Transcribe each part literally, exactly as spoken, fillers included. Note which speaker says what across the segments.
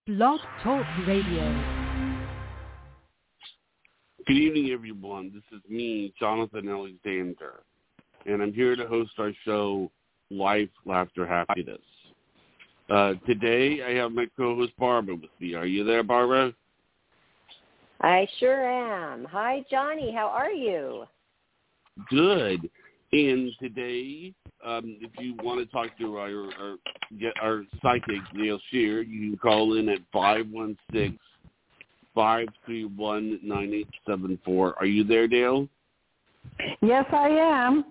Speaker 1: Blog Talk Radio.
Speaker 2: Good evening, everyone. This is me, Jonathan Alexander, and I'm here to host our show, Life, Laughter, Happiness. Uh, today, I have my co-host, Barbara, with me. Are you there, Barbara?
Speaker 3: I sure am. Hi, Johnny. How are you?
Speaker 2: Good. And today, um, if you want to talk to our, our, get our psychic, Dale Shear, you can call in at five one six, five three one, nine eight seven four. Are you there, Dale?
Speaker 4: Yes, I am.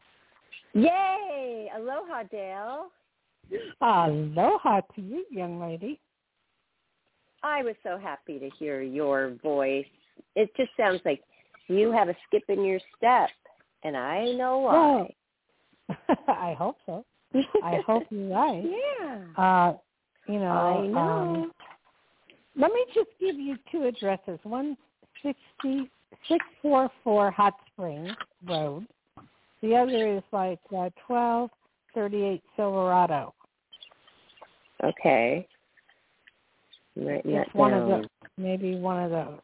Speaker 3: Yay! Aloha, Dale.
Speaker 4: Aloha to you, young lady.
Speaker 3: I was so happy to hear your voice. It just sounds like you have a skip in your step, and I know why.
Speaker 4: Oh. I hope so. I hope you're right.
Speaker 3: Yeah.
Speaker 4: Uh, you know,
Speaker 3: I know.
Speaker 4: Um, let me just give you two addresses. one sixty, six forty-four Hot Springs Road. The other is like uh, twelve thirty-eight Silverado.
Speaker 3: Okay.
Speaker 4: It's one of the, maybe one of those.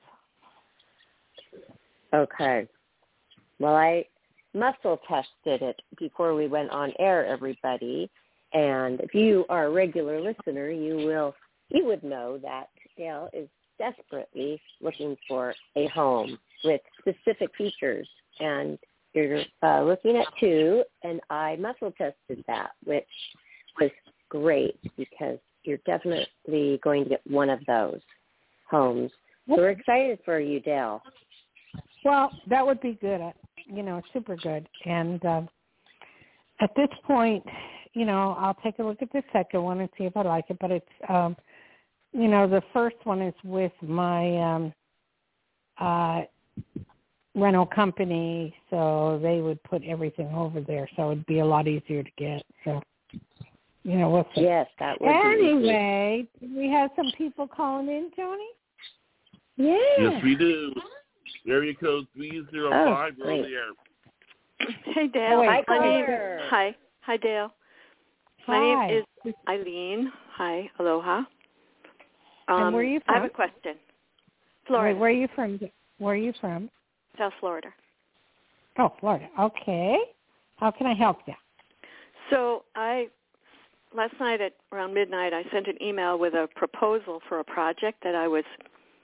Speaker 3: Okay. Well, I muscle tested it before we went on air, everybody. And if you are a regular listener, you will you would know that Dale is desperately looking for a home with specific features. And you're uh, looking at two, and I muscle tested that, which was great because you're definitely going to get one of those homes. So we're excited for you, Dale.
Speaker 4: Well, that would be good. You know, super good. And uh, at this point, you know, I'll take a look at the second one and see if I like it. But it's, um, you know, the first one is with my um, uh, rental company, so they would put everything over there, so it'd be a lot easier to get. So, you know, we'll see.
Speaker 3: Yes, that would
Speaker 4: anyway, be easy. We have some people calling in, Tony?
Speaker 3: Yeah.
Speaker 2: Yes, we do. Area code three zero five,
Speaker 3: oh,
Speaker 2: you're on the air.
Speaker 5: Hey, Dale.
Speaker 4: Oh,
Speaker 3: hi,
Speaker 5: My name,
Speaker 3: caller.
Speaker 5: hi. Hi, Dale.
Speaker 4: Hi.
Speaker 5: My name is Eileen. Hi. Aloha. Um,
Speaker 4: and where are you from?
Speaker 5: I have a question. Florida.
Speaker 4: Wait, where are you from? Where are you from?
Speaker 5: South Florida.
Speaker 4: Oh, Florida. Okay. How can I help you?
Speaker 5: So I, last night at around midnight, I sent an email with a proposal for a project that I was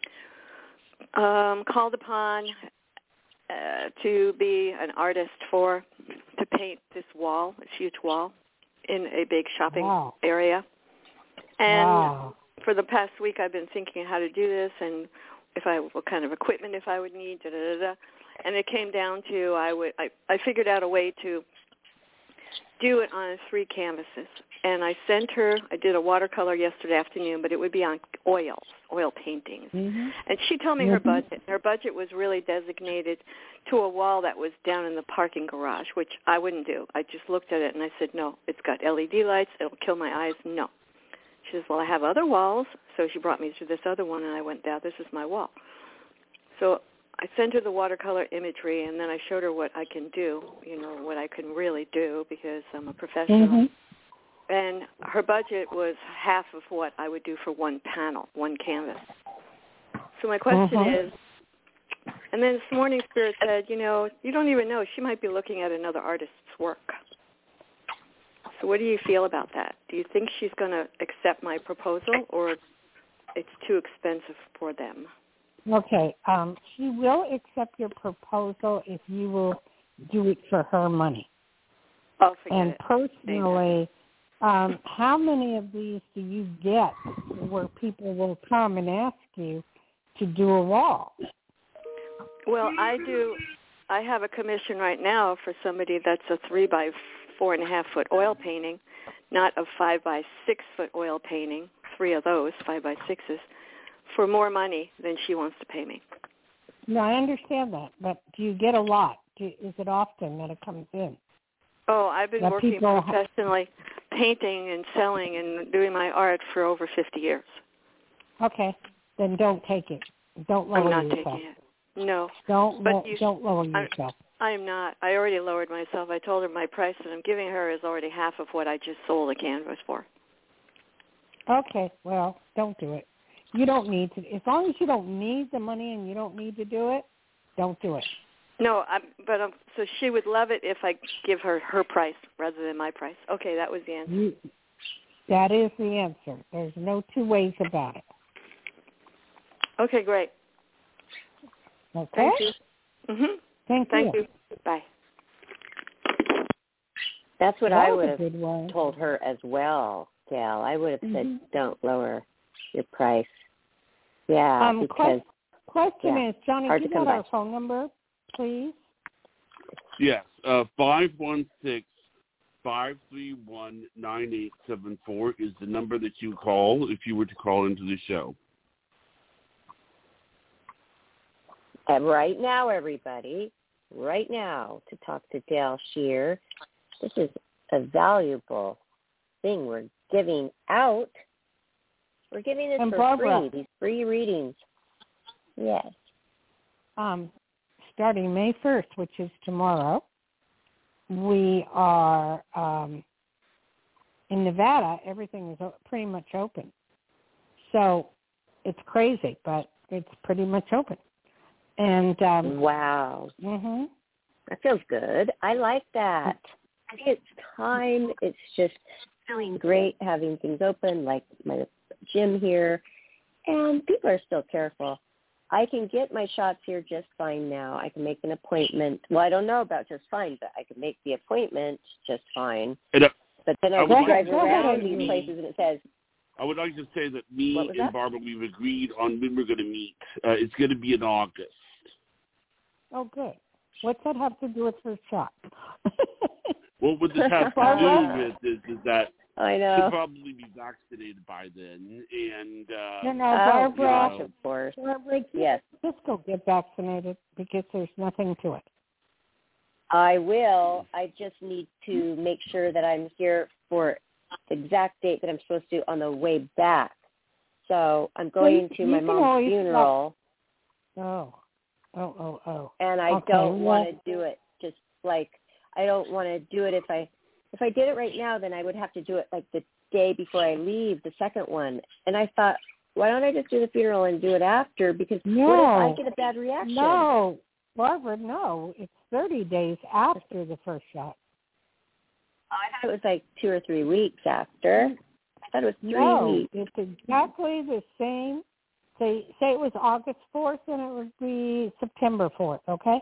Speaker 5: um, called upon uh, to be an artist for, to paint this wall, this huge wall, in a big shopping
Speaker 4: wow.
Speaker 5: area. And
Speaker 4: wow.
Speaker 5: for the past week, I've been thinking how to do this and if I what kind of equipment if I would need, da da da. da. And it came down to I would I, I figured out a way to do it on three canvases. And I sent her. I did a watercolor yesterday afternoon, but it would be on oils, oil paintings.
Speaker 4: Mm-hmm.
Speaker 5: And she told me
Speaker 4: mm-hmm.
Speaker 5: her budget. Her budget was really designated to a wall that was down in the parking garage, which I wouldn't do. I just looked at it and I said, no, it's got L E D lights. It'll kill my eyes. No. She says, well, I have other walls. So she brought me to this other one, and I went, yeah, this is my wall. So I sent her the watercolor imagery, and then I showed her what I can do, you know, what I can really do because I'm a professional.
Speaker 4: Mm-hmm.
Speaker 5: And her budget was half of what I would do for one panel, one canvas. So my question
Speaker 4: mm-hmm.
Speaker 5: is, and then this morning Spirit said, you know, you don't even know. She might be looking at another artist's work. So what do you feel about that? Do you think she's going to accept my proposal, or it's too expensive for them?
Speaker 4: Okay. Um, she will accept your proposal if you will do it for her money.
Speaker 5: Oh, forget
Speaker 4: and
Speaker 5: it.
Speaker 4: personally, um, how many of these do you get where people will come and ask you to do a wall?
Speaker 5: Well, I do. I have a commission right now for somebody that's a three by four and a half foot oil painting, not a five by six foot oil painting, three of those, five by sixes, for more money than she wants to pay me.
Speaker 4: No, I understand that, but do you get a lot? Do, is it often that it comes in?
Speaker 5: Oh, I've been
Speaker 4: that
Speaker 5: working
Speaker 4: people
Speaker 5: professionally, painting and selling and doing my art for over fifty years.
Speaker 4: Okay, then don't take it. Don't lower
Speaker 5: I'm not
Speaker 4: yourself.
Speaker 5: taking it. No.
Speaker 4: Don't
Speaker 5: but
Speaker 4: lo-
Speaker 5: you,
Speaker 4: don't lower
Speaker 5: I,
Speaker 4: yourself.
Speaker 5: I am not. I already lowered myself. I told her my price that I'm giving her is already half of what I just sold a canvas for.
Speaker 4: Okay, well, don't do it. You don't need to. As long as you don't need the money and you don't need to do it, don't do it.
Speaker 5: No, I'm, but um, so she would love it if I give her her price rather than my price. Okay, that was the answer.
Speaker 4: You, that is the answer. There's no two ways about it.
Speaker 5: Okay, great.
Speaker 4: Okay.
Speaker 5: Thank you. Mhm.
Speaker 4: Thank,
Speaker 5: Thank
Speaker 4: you.
Speaker 5: you. Bye.
Speaker 3: That's what
Speaker 4: That
Speaker 3: I
Speaker 4: was
Speaker 3: would
Speaker 4: a
Speaker 3: have
Speaker 4: good one.
Speaker 3: told her as well, Gail. I would have said,
Speaker 4: Mhm.
Speaker 3: don't lower your price. Yeah,
Speaker 4: Um,
Speaker 3: because
Speaker 4: question
Speaker 3: yeah,
Speaker 4: is, Johnny,
Speaker 3: hard
Speaker 4: give
Speaker 3: to come
Speaker 4: out our
Speaker 3: by.
Speaker 4: phone number, please.
Speaker 2: Yes, uh, five one six, five three one, nine eight seven four is the number that you call if you were to call into the show.
Speaker 3: And right now, everybody, right now, to talk to Dale Shear, this is a valuable thing we're giving out. We're giving this
Speaker 4: And
Speaker 3: for
Speaker 4: Barbara.
Speaker 3: free, these free readings. Yes.
Speaker 4: Um, starting May first, which is tomorrow, we are um, in Nevada. Everything is o- pretty much open. So it's crazy, but it's pretty much open. And um,
Speaker 3: Wow.
Speaker 4: hmm
Speaker 3: That feels good. I like that. I think it's time. It's just feeling great having things open, like my gym here. And people are still careful. I can get my shots here just fine now. I can make an appointment. Well, I don't know about just fine, but I can make the appointment just fine.
Speaker 2: And, uh,
Speaker 3: But then I,
Speaker 2: I would
Speaker 3: just
Speaker 2: like
Speaker 3: drive
Speaker 2: to
Speaker 3: around
Speaker 2: say-
Speaker 3: these places and it says,
Speaker 2: I would like to say that me
Speaker 3: What was
Speaker 2: and
Speaker 3: that?
Speaker 2: Barbara, we've agreed on when we're going to meet. Uh, it's going to be in August.
Speaker 4: oh, good. What's that have to do with her shot?
Speaker 2: Well, what this has to
Speaker 4: Barbara?
Speaker 2: do with is, is that
Speaker 3: I
Speaker 2: she'll
Speaker 3: know.
Speaker 2: probably be vaccinated by then. And, uh,
Speaker 4: no, no,
Speaker 3: Oh,
Speaker 4: Barbara.
Speaker 3: gosh, of course.
Speaker 4: Barbara, just,
Speaker 3: Yes.
Speaker 4: just go get vaccinated because there's nothing to it.
Speaker 3: I will. I just need to make sure that I'm here for the exact date that I'm supposed to on the way back. So I'm going
Speaker 4: Well, you-
Speaker 3: to
Speaker 4: you
Speaker 3: my
Speaker 4: can
Speaker 3: mom's
Speaker 4: always
Speaker 3: funeral,
Speaker 4: Oh, oh, oh, oh.
Speaker 3: and I
Speaker 4: Okay,
Speaker 3: don't
Speaker 4: well-
Speaker 3: want to do it just like I don't want to do it if I if I did it right now, then I would have to do it like the day before I leave, the second one. And I thought, why don't I just do the funeral and do it after? Because
Speaker 4: No.
Speaker 3: what if I get a bad reaction?
Speaker 4: No, Barbara, no. It's thirty days after the first shot.
Speaker 3: Oh, I thought it was like two or three weeks after. I thought it was three
Speaker 4: No,
Speaker 3: weeks.
Speaker 4: it's exactly the same. Say, say it was August fourth, and it would be September fourth, okay?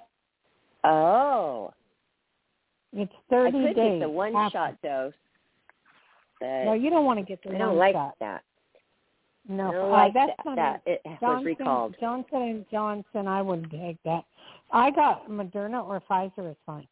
Speaker 3: Oh.
Speaker 4: It's
Speaker 3: I
Speaker 4: thirty
Speaker 3: could
Speaker 4: days.
Speaker 3: get the one
Speaker 4: after.
Speaker 3: shot dose. But
Speaker 4: No, you don't want to get the
Speaker 3: I don't
Speaker 4: one
Speaker 3: like
Speaker 4: shot.
Speaker 3: that.
Speaker 4: No,
Speaker 3: I don't
Speaker 4: uh,
Speaker 3: like
Speaker 4: that's
Speaker 3: that.
Speaker 4: not
Speaker 3: that. It
Speaker 4: Johnson,
Speaker 3: was recalled.
Speaker 4: Johnson and Johnson, I wouldn't take that. I got Moderna or Pfizer is fine.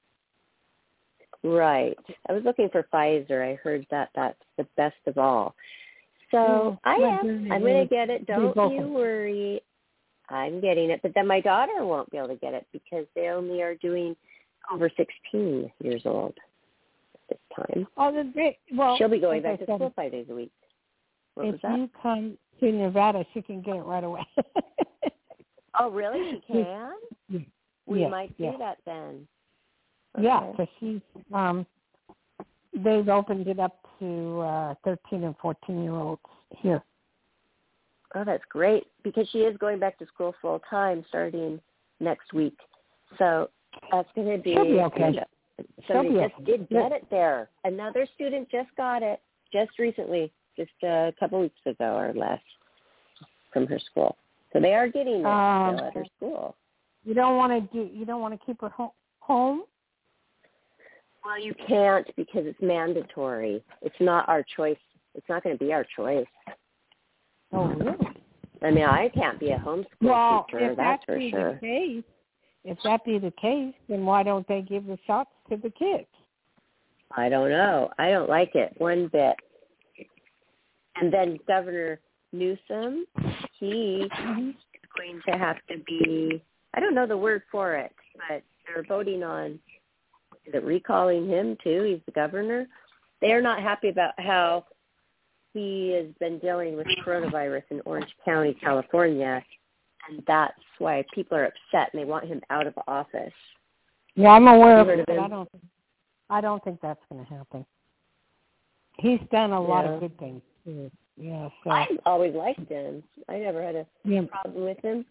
Speaker 3: Right. I was looking for Pfizer. I heard that that's the best of all. So
Speaker 4: Mm,
Speaker 3: I am.
Speaker 4: Moderna
Speaker 3: I'm going
Speaker 4: is-
Speaker 3: to get it.
Speaker 4: they
Speaker 3: Don't
Speaker 4: both
Speaker 3: you
Speaker 4: are.
Speaker 3: worry. I'm getting it. But then my daughter won't be able to get it because they only are doing over sixteen years old at this time.
Speaker 4: Oh, the great. Well,
Speaker 3: She'll be going
Speaker 4: as I
Speaker 3: back to
Speaker 4: said,
Speaker 3: school five days a week. What
Speaker 4: if
Speaker 3: was that?
Speaker 4: you come to Nevada, she can get it right away.
Speaker 3: Oh, really? She can? We
Speaker 4: yes,
Speaker 3: might do
Speaker 4: yes.
Speaker 3: that then.
Speaker 4: Yeah,
Speaker 3: Okay.
Speaker 4: because she's um, they've opened it up to uh, thirteen and fourteen year olds here.
Speaker 3: Oh, that's great because she is going back to school full time starting next week. So that's going to be.
Speaker 4: She'll be okay.
Speaker 3: Somebody
Speaker 4: She'll be
Speaker 3: just
Speaker 4: okay.
Speaker 3: did get it there. Another student just got it just recently, just a couple weeks ago or less from her school. So they are getting it
Speaker 4: Um,
Speaker 3: still at her school.
Speaker 4: You don't want to do. You don't want to keep her ho- home.
Speaker 3: Well, you can't because it's mandatory. It's not our choice. It's not going to be our choice.
Speaker 4: Oh, really?
Speaker 3: I mean, I can't be a homeschool
Speaker 4: Well,
Speaker 3: teacher,
Speaker 4: if
Speaker 3: that's
Speaker 4: that
Speaker 3: for
Speaker 4: be
Speaker 3: sure.
Speaker 4: the case, if that be the case, then why don't they give the shots to the kids?
Speaker 3: I don't know. I don't like it one bit. And then Governor Newsom, he is going to have to be, I don't know the word for it, but they're voting on, is it recalling him too? He's the governor. They're not happy about how he has been dealing with coronavirus in Orange County, California, and that's why people are upset and they want him out of office.
Speaker 4: Yeah, I'm aware of
Speaker 3: You heard
Speaker 4: it,
Speaker 3: of
Speaker 4: but
Speaker 3: him?
Speaker 4: I don't. I don't think that's going to happen. He's done a lot
Speaker 3: Yeah.
Speaker 4: of good things too. Yeah, so
Speaker 3: I've always liked him. I never had a
Speaker 4: yeah,
Speaker 3: problem with him.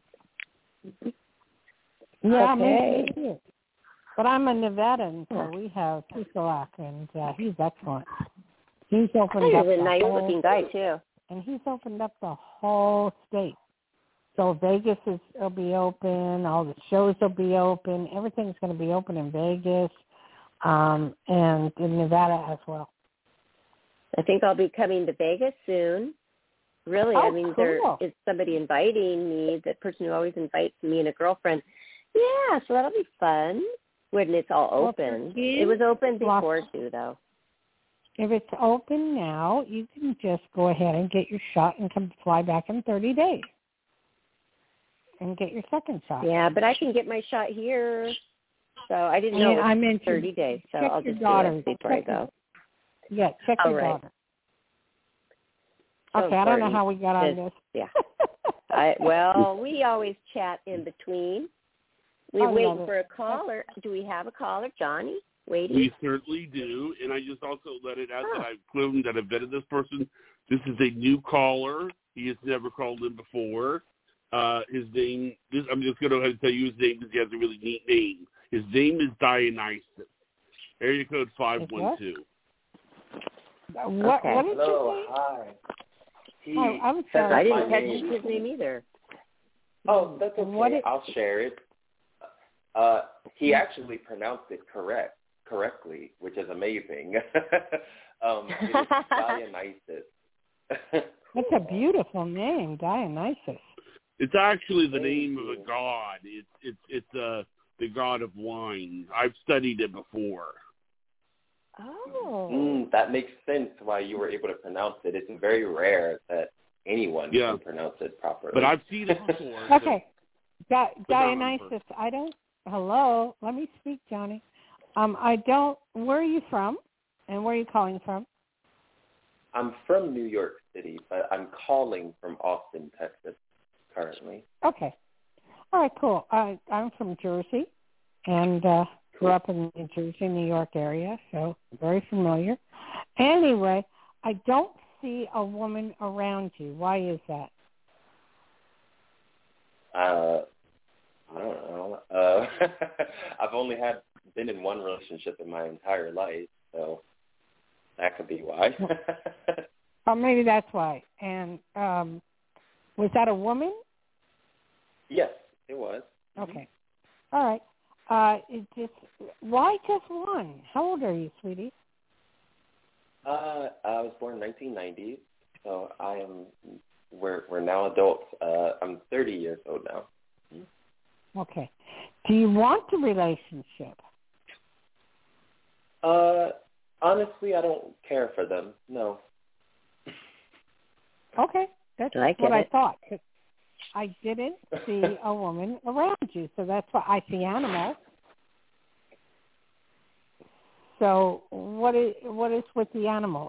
Speaker 4: yeah,
Speaker 3: Okay.
Speaker 4: me too. But I'm a Nevadan, so we have Kisalak, and uh, he's excellent. He's opened
Speaker 3: He's
Speaker 4: up
Speaker 3: a
Speaker 4: the
Speaker 3: nice
Speaker 4: whole,
Speaker 3: looking guy too.
Speaker 4: and he's opened up the whole state. So Vegas is will be open. All the shows will be open. Everything's going to be open in Vegas, um, and in Nevada as well.
Speaker 3: I think I'll be coming to Vegas soon. Really,
Speaker 4: Oh,
Speaker 3: I mean, there
Speaker 4: cool.
Speaker 3: is somebody inviting me, the person who always invites me and a girlfriend. Yeah, so that'll be fun when it's all open.
Speaker 4: Well,
Speaker 3: It was open before,
Speaker 4: Los-
Speaker 3: too, though.
Speaker 4: If it's open now, you can just go ahead and get your shot and come fly back in thirty days and get your second shot.
Speaker 3: Yeah, but I can get my shot here. So I didn't know
Speaker 4: And
Speaker 3: it
Speaker 4: I
Speaker 3: was
Speaker 4: mentioned
Speaker 3: thirty days, so
Speaker 4: check
Speaker 3: I'll
Speaker 4: your
Speaker 3: just
Speaker 4: daughter.
Speaker 3: do it before
Speaker 4: Check
Speaker 3: I go.
Speaker 4: Yeah, check
Speaker 3: All
Speaker 4: your
Speaker 3: right.
Speaker 4: daughter.
Speaker 3: So
Speaker 4: Okay, I don't know
Speaker 3: important.
Speaker 4: how we got on
Speaker 3: This-
Speaker 4: this.
Speaker 3: Yeah. I, well, we always chat in between. We're
Speaker 4: I love
Speaker 3: waiting
Speaker 4: it.
Speaker 3: for a caller. Do we have a caller, Johnny? Waiting?
Speaker 2: We certainly do, and I just also let it out
Speaker 3: Oh.
Speaker 2: that I've proven that I've vetted this person. This is a new caller. He has never called in before. Uh, his name, this, I'm just going to go ahead and tell you his name because he has a really neat name. His name is Dionysus. Area code five one two.
Speaker 4: What,
Speaker 3: Okay.
Speaker 4: what did
Speaker 6: Hello,
Speaker 4: you say?
Speaker 6: hi. He
Speaker 4: Oh, I'm
Speaker 6: said
Speaker 4: sorry.
Speaker 6: that
Speaker 3: I didn't
Speaker 6: my
Speaker 3: catch
Speaker 6: name-
Speaker 3: his name either.
Speaker 6: Oh, that's okay.
Speaker 4: What it-
Speaker 6: I'll share it. Uh, he actually pronounced it correct, correctly, which is amazing. um, it is Dionysus.
Speaker 4: That's a beautiful name, Dionysus.
Speaker 2: It's actually the
Speaker 6: Thank
Speaker 2: name
Speaker 6: you.
Speaker 2: of a god. It's it's it's uh, the god of wine. I've studied it before.
Speaker 3: Oh.
Speaker 6: Mm, that makes sense why you were able to pronounce it. It's very rare that anyone
Speaker 2: Yeah.
Speaker 6: can pronounce it properly.
Speaker 2: But I've seen it before. so-
Speaker 4: Okay. Di-
Speaker 2: But not on
Speaker 4: Dionysus, I don't, hello, let me speak, Johnny. Um, I don't, where are you from? And where are you calling from?
Speaker 6: I'm from New York City, but I'm calling from Austin, Texas, currently.
Speaker 4: Okay. All right, cool. I, I'm from Jersey and uh, grew up in the Jersey, New York area, so very familiar. Anyway, I don't see a woman around you. Why is that?
Speaker 6: Uh, I don't know. Uh, I've only had been in one relationship in my entire life, so that could be why.
Speaker 4: Oh, maybe that's why. And um, was that a woman?
Speaker 6: Yes, it was.
Speaker 4: Okay. All right. Uh, it just why just one? How old are you, sweetie?
Speaker 6: Uh, I was born in nineteen ninety, so I am. We're we're now adults. Uh, I'm thirty years old now.
Speaker 4: Okay. Do you want a relationship?
Speaker 6: Uh, honestly, I don't care for them. No.
Speaker 4: Okay, that's
Speaker 3: I
Speaker 4: what
Speaker 3: get
Speaker 4: I
Speaker 3: it.
Speaker 4: thought. I didn't see a woman around you, so that's why I see animals. So what is what is with the animals?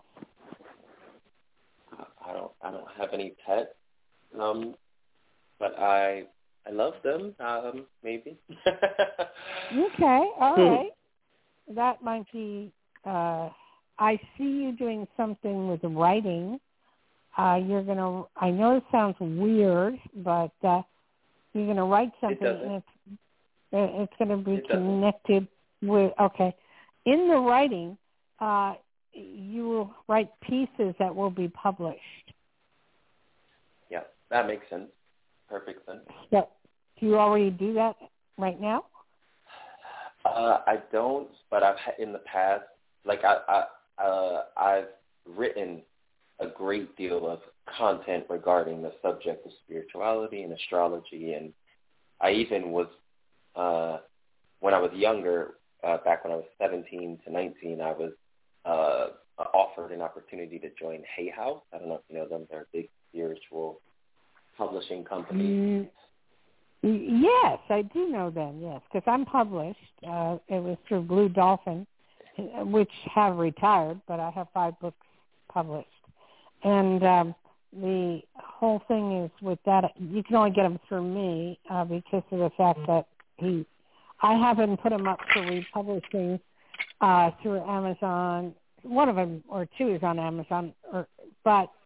Speaker 6: I don't. I don't have any pets. Um, but I I love them. Um, maybe.
Speaker 4: Okay, all right. That might be. Uh, I see you doing something with writing. Uh, you're gonna. I know it sounds weird, but uh, you're gonna write something,
Speaker 6: doesn't.
Speaker 4: and it's it's gonna be
Speaker 6: It doesn't.
Speaker 4: connected with. Okay, in the writing, uh, you will write pieces that will be published.
Speaker 6: Yeah, that makes sense. Perfect sense.
Speaker 4: So, do you already do that right now?
Speaker 6: Uh, I don't, but I've had in the past. Like I, I, uh, I've written a great deal of content regarding the subject of spirituality and astrology, and I even was, uh, when I was younger, uh, back when I was seventeen to nineteen, I was uh, offered an opportunity to join Hay House. I don't know if you know them; they're a big spiritual publishing company.
Speaker 4: Mm, yes, I do know them. Yes, because I'm published. Uh, it was through Blue Dolphin, which have retired, but I have five books published. And um, the whole thing is with that, you can only get them through me uh, because of the fact that he, I haven't put them up for republishing uh, through Amazon. One of them or two is on Amazon, or, but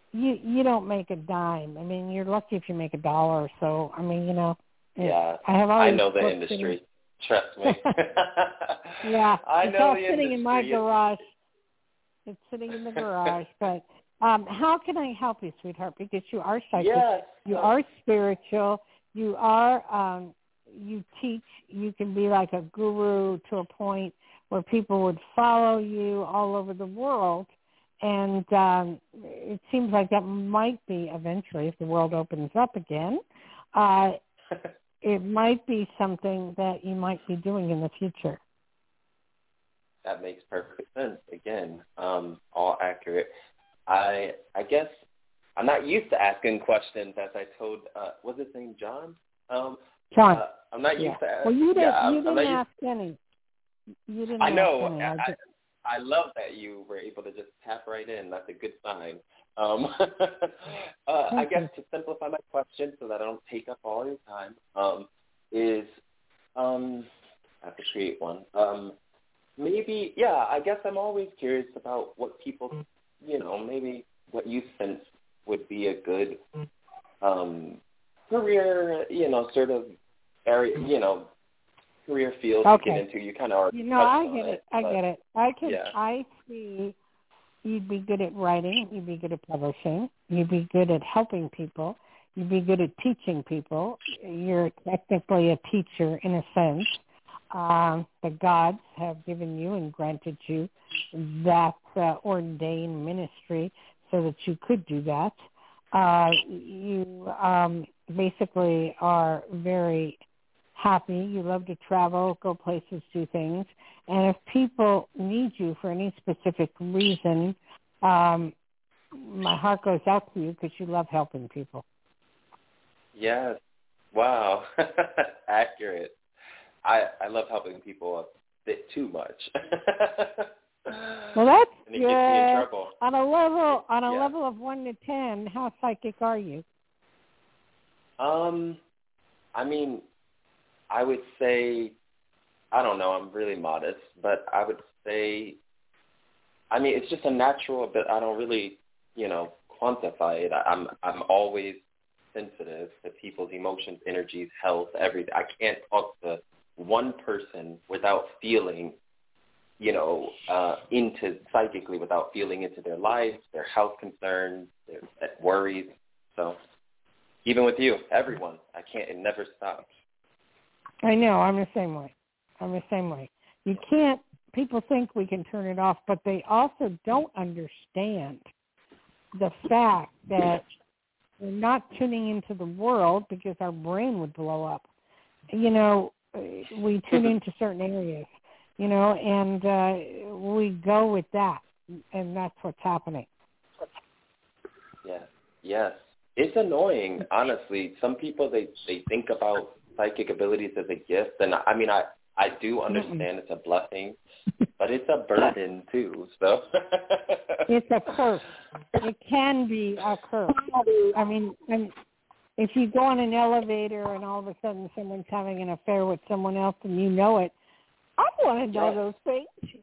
Speaker 4: you you don't make a dime. I mean, you're lucky if you make a dollar or so. I mean, you know.
Speaker 6: Yeah,
Speaker 4: I have all
Speaker 6: I
Speaker 4: these
Speaker 6: know the
Speaker 4: books
Speaker 6: industry. Trust me.
Speaker 4: Yeah,
Speaker 6: I
Speaker 4: it's
Speaker 6: know
Speaker 4: all
Speaker 6: the
Speaker 4: sitting
Speaker 6: industry.
Speaker 4: in my garage. It's sitting in the garage. But um, how can I help you, sweetheart? Because you are psychic.
Speaker 6: Yes.
Speaker 4: You are spiritual. You are. Um, you teach. You can be like a guru to a point where people would follow you all over the world. And um, it seems like that might be eventually, if the world opens up again, uh, it might be something that you might be doing in the future.
Speaker 6: That makes perfect sense. Again, um, all accurate. I I guess I'm not used to asking questions, as I told, uh, what's his name, John? Um,
Speaker 4: John.
Speaker 6: Uh, I'm not
Speaker 4: yeah.
Speaker 6: used to asking.
Speaker 4: Well, you didn't,
Speaker 6: yeah,
Speaker 4: you
Speaker 6: I'm,
Speaker 4: didn't
Speaker 6: I'm
Speaker 4: ask any. You didn't
Speaker 6: I know.
Speaker 4: ask any. I,
Speaker 6: I,
Speaker 4: just...
Speaker 6: I love that you were able to just tap right in. That's a good sign. Um, uh, I guess to simplify my question so that I don't take up all your time um, is um, I have to create one. Um, maybe, yeah, I guess I'm always curious about what people, you know, maybe what you sense would be a good um, career, you know, sort of area, you know, career field
Speaker 4: okay.
Speaker 6: to get into. You kind of already
Speaker 4: you know,
Speaker 6: touched
Speaker 4: I
Speaker 6: on
Speaker 4: get it.
Speaker 6: it.
Speaker 4: I
Speaker 6: but,
Speaker 4: get it. I can.
Speaker 6: yeah.
Speaker 4: I see. You'd be good at writing. You'd be good at publishing. You'd be good at helping people. You'd be good at teaching people. You're technically a teacher in a sense. Um, the gods have given you and granted you that uh, ordained ministry so that you could do that. Uh, you um, basically are very happy. You love to travel, go places, do things. And if people need you for any specific reason, um, my heart goes out to you because you love helping people.
Speaker 6: Yes. Wow. Accurate. I, I love helping people a bit too much.
Speaker 4: Well, that's
Speaker 6: and it
Speaker 4: good.
Speaker 6: gets me in trouble.
Speaker 4: On a level, on a
Speaker 6: yeah.
Speaker 4: level of one to ten, how psychic are you?
Speaker 6: Um, I mean, I would say, I don't know, I'm really modest, but I would say, I mean, it's just a natural, but I don't really, you know, quantify it. I'm I'm always sensitive to people's emotions, energies, health, everything. I can't talk to one person without feeling, you know, uh, into psychically without feeling into their lives, their health concerns, their worries. So even with you, everyone, I can't, it never stops.
Speaker 4: I know. I'm the same way. I'm the same way. You can't, people think we can turn it off, but they also don't understand the fact that we're not tuning into the world because our brain would blow up. You know, we tune into certain areas, you know, and uh, we go with that, and that's what's happening.
Speaker 6: Yeah. Yes. It's annoying, honestly. Some people, they, they think about psychic abilities as a gift, and I mean, I, I do understand mm-hmm. it's a blessing, but it's a burden too. So
Speaker 4: it's a curse. It can be a curse. I mean, and if you go on an elevator and all of a sudden someone's having an affair with someone else and you know it, I want to know
Speaker 6: yes.
Speaker 4: those things.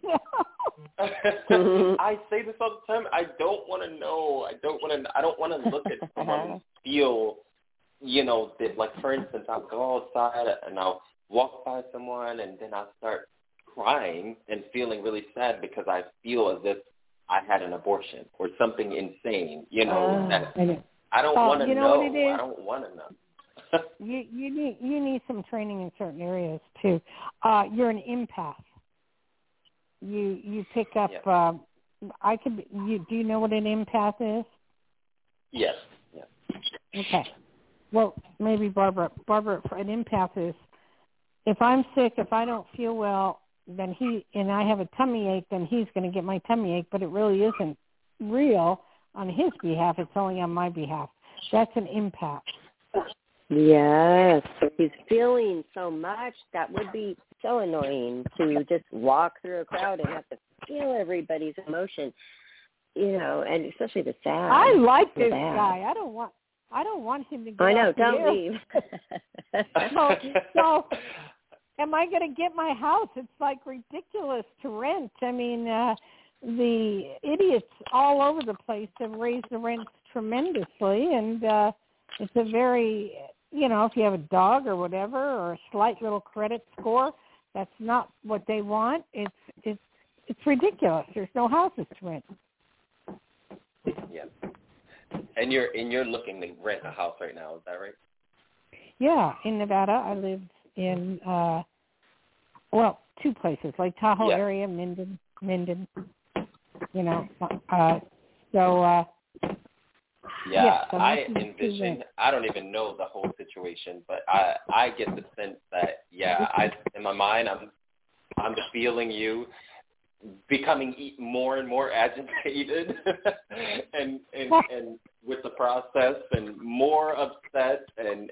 Speaker 6: I say this all the time. I don't want to know. I don't want to. I don't want to look at someone and feel. You know, that, like, for instance, I'll go outside and I'll walk by someone and then I'll start crying and feeling really sad because I feel as if I had an abortion or something insane, you know.
Speaker 4: Uh,
Speaker 6: that
Speaker 4: I,
Speaker 6: I don't
Speaker 4: oh,
Speaker 6: want to
Speaker 4: you know.
Speaker 6: know.
Speaker 4: What it is?
Speaker 6: I don't want to know.
Speaker 4: you, you, need, you need some training in certain areas, too. Uh, you're an empath. You you pick up,
Speaker 6: yes.
Speaker 4: uh, I could, you, do you know what an empath is?
Speaker 6: Yes. yes.
Speaker 4: Okay. Well, maybe Barbara. Barbara, an empath is, if I'm sick, if I don't feel well, then he, and I have a tummy ache, then he's going to get my tummy ache, but it really isn't real on his behalf. It's only on my behalf. That's an empath.
Speaker 3: Yes. He's feeling so much. That would be so annoying to just walk through a crowd and have to feel everybody's emotion, you know, and especially the sad.
Speaker 4: I like this
Speaker 3: sad.
Speaker 4: guy. I don't want I don't want him to get
Speaker 3: I know,
Speaker 4: off
Speaker 3: don't
Speaker 4: the
Speaker 3: leave.
Speaker 4: so, so am I going to get my house? It's like ridiculous to rent. I mean, uh, the idiots all over the place have raised the rents tremendously, and uh, it's a very, you know, if you have a dog or whatever, or a slight little credit score, that's not what they want. It's it's it's ridiculous. There's no houses to rent.
Speaker 6: Yeah. And you're and you're looking to rent a house right now, is that right?
Speaker 4: Yeah, in Nevada. I live in uh well, two places, Lake Tahoe
Speaker 6: yeah.
Speaker 4: area, Minden, Minden. You know, uh, so uh,
Speaker 6: yeah,
Speaker 4: yeah,
Speaker 6: I envision. I don't even know the whole situation, but I I get the sense that yeah, I in my mind I'm I'm feeling you becoming more and more agitated and and and with the process and more upset and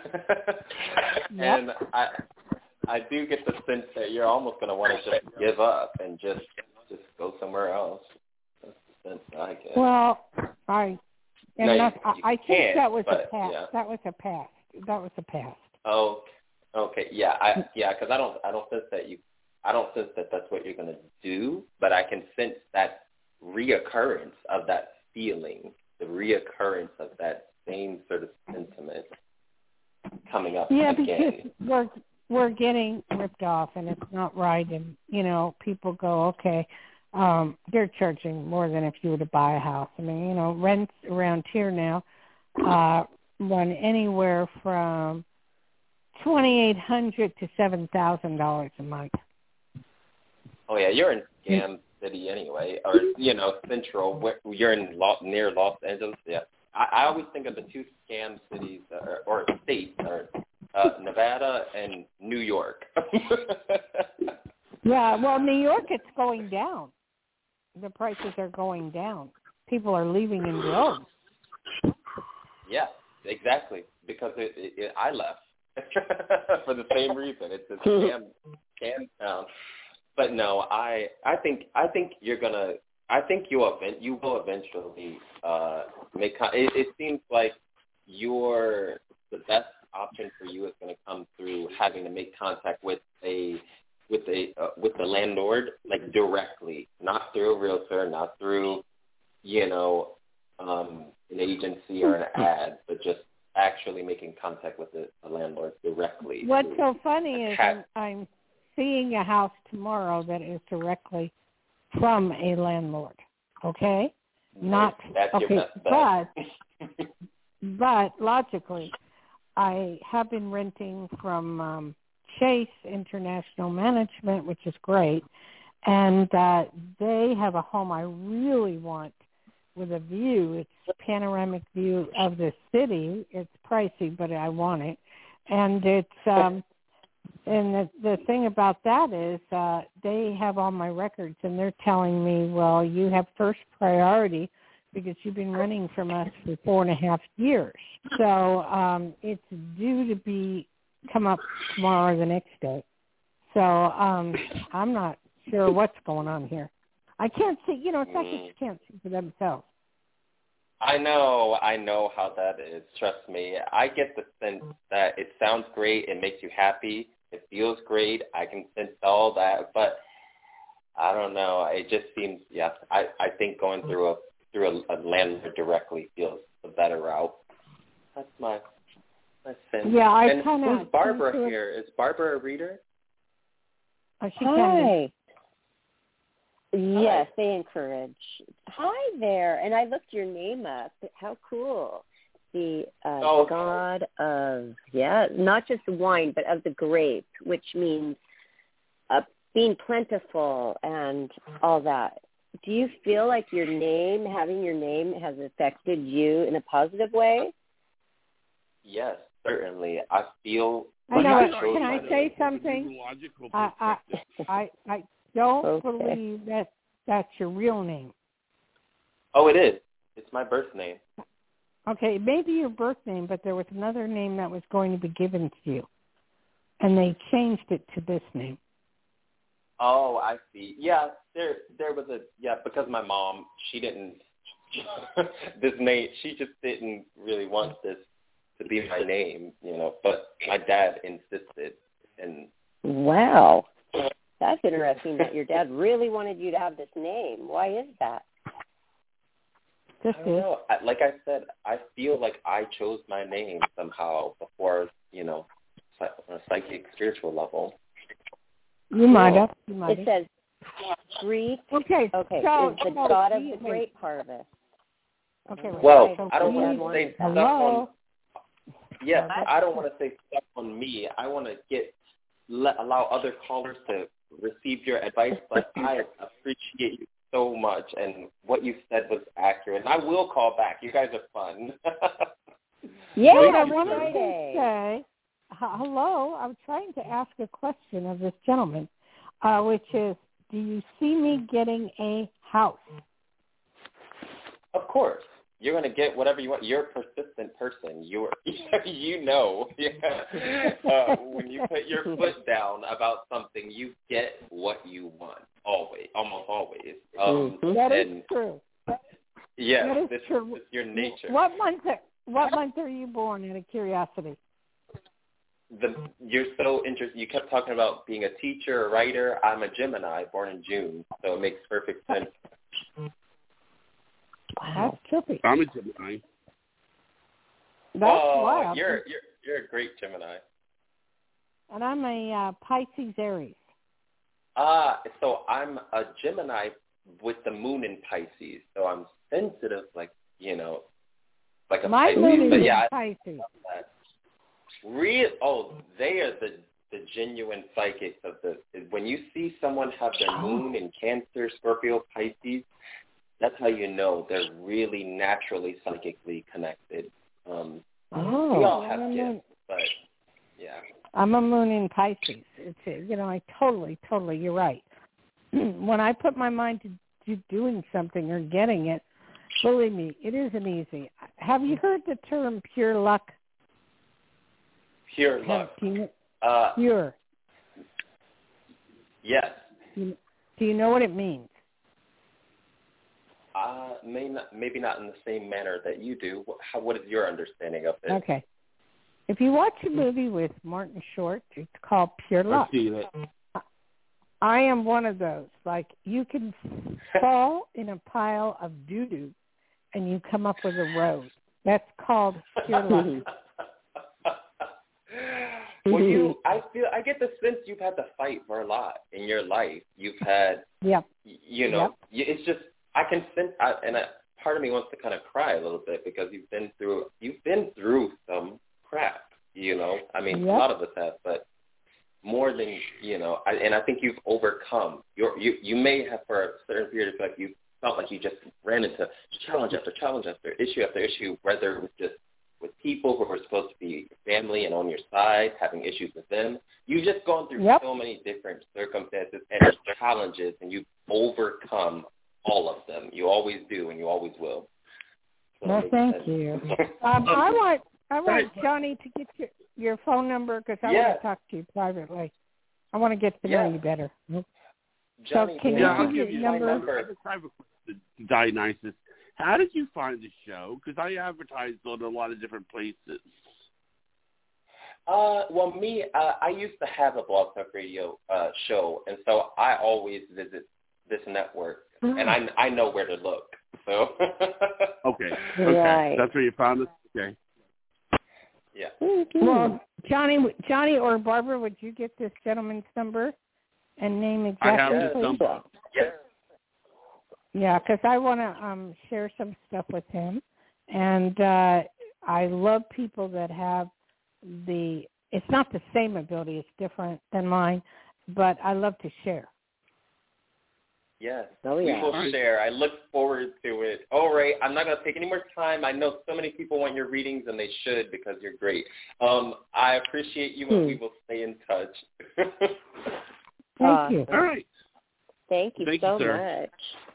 Speaker 6: and I I do get the sense that you're almost going to want to just give up and just just go somewhere else. That's the sense I get.
Speaker 4: Well, I and
Speaker 6: no,
Speaker 4: that's,
Speaker 6: you, you
Speaker 4: I think that was
Speaker 6: but,
Speaker 4: a past.
Speaker 6: Yeah.
Speaker 4: That was a past. That was a past.
Speaker 6: Oh, okay, yeah, I yeah, because I don't I don't sense that you I don't sense that that's what you're going to do, but I can sense that reoccurrence of that feeling, the reoccurrence of that same sort of sentiment coming up
Speaker 4: yeah,
Speaker 6: again.
Speaker 4: Yeah, because we're we're getting ripped off, and it's not right. And you know, people go, okay, um, they're charging more than if you were to buy a house. I mean, you know, rents around here now uh, run anywhere from twenty eight hundred to seven thousand dollars a month.
Speaker 6: Oh yeah, you're in Scam City anyway, or you know, Central. Where, you're in Los, near Los Angeles. Yeah, I, I always think of the two scam cities or, or states, or uh, Nevada and New York.
Speaker 4: Yeah, well, New York, it's going down. The prices are going down. People are leaving in droves.
Speaker 6: Yeah, exactly. Because it, it, it, I left for the same reason. It's a scam, scam town. But no, I I think I think you're gonna. I think you event you will eventually uh, make. It, it seems like your the best option for you is going to come through having to make contact with a with a uh, with the landlord, like directly, not through a realtor, not through you know um, an agency or an ad, but just actually making contact with the, the landlord directly.
Speaker 4: What's so funny is
Speaker 6: have,
Speaker 4: I'm, I'm seeing a house tomorrow that is directly from a landlord. Okay, not
Speaker 6: that's
Speaker 4: okay,
Speaker 6: your best bet.
Speaker 4: but but logically, I have been renting from um, Chase International Management, which is great, and uh, they have a home I really want with a view. It's a panoramic view of the city. It's pricey, but I want it, and it's. Um, And the, the thing about that is uh, they have all my records, and they're telling me, well, you have first priority because you've been renting from us for four and a half years. So um, it's due to be come up tomorrow or the next day. So um, I'm not sure what's going on here. I can't see, you know, it's like you can't see for themselves.
Speaker 6: I know, I know how that is. Trust me. I get the sense that it sounds great. It makes you happy. It feels great. I can sense all that, but I don't know. It just seems, yeah. I, I think going through a through a, a landlord directly feels the better route. That's my my sense.
Speaker 4: Yeah, I
Speaker 6: and
Speaker 4: kind of.
Speaker 6: Who's Barbara here? Is Barbara a reader?
Speaker 4: Oh, she
Speaker 3: Hi. Yes,
Speaker 6: Hi.
Speaker 3: they encourage. Hi there. And I looked your name up. How cool. The uh,
Speaker 6: oh.
Speaker 3: god of, yeah, not just the wine, but of the grape, which means uh, being plentiful and all that. Do you feel like your name, having your name, has affected you in a positive way?
Speaker 6: Yes, certainly. I feel.
Speaker 4: I know.
Speaker 6: Like
Speaker 4: Can I say something? I, I, I, I don't
Speaker 3: Okay.
Speaker 4: believe that that's your real name.
Speaker 6: Oh, it is. It's my birth name.
Speaker 4: Okay, maybe your birth name, but there was another name that was going to be given to you, and they changed it to this name.
Speaker 6: Oh, I see. Yeah, there there was a, yeah, because my mom, she didn't, this name, she just didn't really want this to be my name, you know, but my dad insisted. And
Speaker 3: wow. That's interesting that your dad really wanted you to have this name. Why is that?
Speaker 4: Just
Speaker 6: I don't
Speaker 4: is.
Speaker 6: know. I, like I said, I feel like I chose my name somehow before, you know, on a psychic spiritual level.
Speaker 4: You might have. You might
Speaker 3: It
Speaker 4: have.
Speaker 3: says grief.
Speaker 4: Okay.
Speaker 3: Okay,
Speaker 4: So,
Speaker 3: is the
Speaker 4: so
Speaker 3: god of
Speaker 4: wait,
Speaker 3: the
Speaker 4: wait.
Speaker 3: grape harvest.
Speaker 4: Okay. Wait,
Speaker 6: Well,
Speaker 4: so
Speaker 6: I don't
Speaker 4: grief-
Speaker 6: want to say stuff
Speaker 4: Hello.
Speaker 6: on. Yes, I don't want to say stuff on me. I want to get let, allow other callers to receive your advice, but I appreciate you so much, and what you said was accurate. And I will call back. You guys are fun.
Speaker 3: Yeah,
Speaker 4: Wait, I
Speaker 3: it's
Speaker 4: wanted
Speaker 3: Friday.
Speaker 4: to say, h- hello, I'm trying to ask a question of this gentleman, uh, which is, do you see me getting a house?
Speaker 6: Of course. You're going to get whatever you want. You're a persistent person. You're, you know, yeah. uh, when you put your foot down about something, you get what you want, always, almost always. Um,
Speaker 3: Mhm.
Speaker 4: That is
Speaker 6: and
Speaker 4: true.
Speaker 6: yes,
Speaker 4: That is
Speaker 6: this
Speaker 4: true.
Speaker 6: is your nature.
Speaker 4: What month? Are, what month are you born? Out of curiosity.
Speaker 6: The, you're so interested. You kept talking about being a teacher, a writer. I'm a Gemini, born in June, so it makes perfect sense.
Speaker 4: That's trippy.
Speaker 2: I'm a Gemini.
Speaker 4: That's
Speaker 6: oh,
Speaker 4: wild.
Speaker 6: you're you're you're a great Gemini.
Speaker 4: And I'm a uh, Pisces Aries.
Speaker 6: Ah, so I'm a Gemini with the moon in Pisces, so I'm sensitive, like you know, like a
Speaker 4: My
Speaker 6: Pisces.
Speaker 4: moon is
Speaker 6: But
Speaker 4: in
Speaker 6: yeah,
Speaker 4: Pisces.
Speaker 6: Real? Oh, they are the the genuine psychics of the. When you see someone have their moon in Cancer, Scorpio, Pisces, that's how you know they're really naturally psychically connected. Um,
Speaker 4: Oh,
Speaker 6: we all have
Speaker 4: I'm a
Speaker 6: gifts,
Speaker 4: moon-
Speaker 6: but yeah.
Speaker 4: I'm a moon in Pisces. It's you know I totally totally you're right. When I put my mind to, to doing something or getting it, believe me, it isn't easy. Have you heard the term pure luck?
Speaker 6: Pure
Speaker 4: Have,
Speaker 6: luck.
Speaker 4: do you,
Speaker 6: Uh,
Speaker 4: pure.
Speaker 6: yes.
Speaker 4: Do you, do you know what it means?
Speaker 6: Uh, may not, maybe not in the same manner that you do. How, what is your understanding of it?
Speaker 4: Okay. If you watch a movie with Martin Short, it's called Pure
Speaker 2: I
Speaker 4: Luck.
Speaker 2: see that.
Speaker 4: I am one of those. Like, you can fall in a pile of doo-doo and you come up with a rose. That's called pure luck.
Speaker 6: Well, you, I feel, I get the sense you've had to fight for a lot in your life. You've had,
Speaker 4: Yep.
Speaker 6: you know, yep. It's just, I can sense, I, and a, part of me wants to kind of cry a little bit because you've been through, you've been through some crap, you know. I mean,
Speaker 4: yep.
Speaker 6: a lot of us have, but more than, you know, I, and I think you've overcome. You're, you you may have for a certain period of time, you felt like you just ran into challenge after challenge after issue after issue, whether it was just with people who were supposed to be your family and on your side, having issues with them. You've just gone through
Speaker 4: yep.
Speaker 6: so many different circumstances and challenges, and you've overcome all of them. You always do, and you always will. So
Speaker 4: well, thank
Speaker 6: sense.
Speaker 4: you. um, I want I want Johnny to get your, your phone number because I
Speaker 6: yeah.
Speaker 4: want to talk to you privately. I want to get to
Speaker 6: yeah.
Speaker 4: know you better.
Speaker 6: Johnny,
Speaker 4: so can
Speaker 2: yeah,
Speaker 4: you
Speaker 2: I'll
Speaker 4: give
Speaker 2: give
Speaker 4: your
Speaker 2: you
Speaker 4: number?
Speaker 2: number. I have a question, Dionysus. How did you find the show? Because I advertised on a lot of different places.
Speaker 6: Uh, well, me, uh, I used to have a Blog Talk Radio uh, show, and so I always visit this network, mm-hmm. and I I know where to look. So
Speaker 2: okay, okay,
Speaker 3: right.
Speaker 2: that's where you found us. Okay.
Speaker 6: Yeah.
Speaker 4: Well, Johnny, Johnny or Barbara, would you get this gentleman's number and name exactly?
Speaker 2: I have his
Speaker 4: please?
Speaker 2: number.
Speaker 6: Yes.
Speaker 4: Yeah, because I want to um, share some stuff with him, and uh, I love people that have the. It's not the same ability; it's different than mine, but I love to share.
Speaker 6: Yes,
Speaker 3: oh, yeah.
Speaker 6: we will share. I look forward to it. All right, I'm not going to take any more time. I know so many people want your readings, and they should because you're great. Um, I appreciate you, and hmm. we will stay in touch.
Speaker 4: Thank
Speaker 3: awesome.
Speaker 4: you.
Speaker 2: All right.
Speaker 3: Thank you
Speaker 2: Thank
Speaker 3: so
Speaker 2: you, sir.
Speaker 3: much.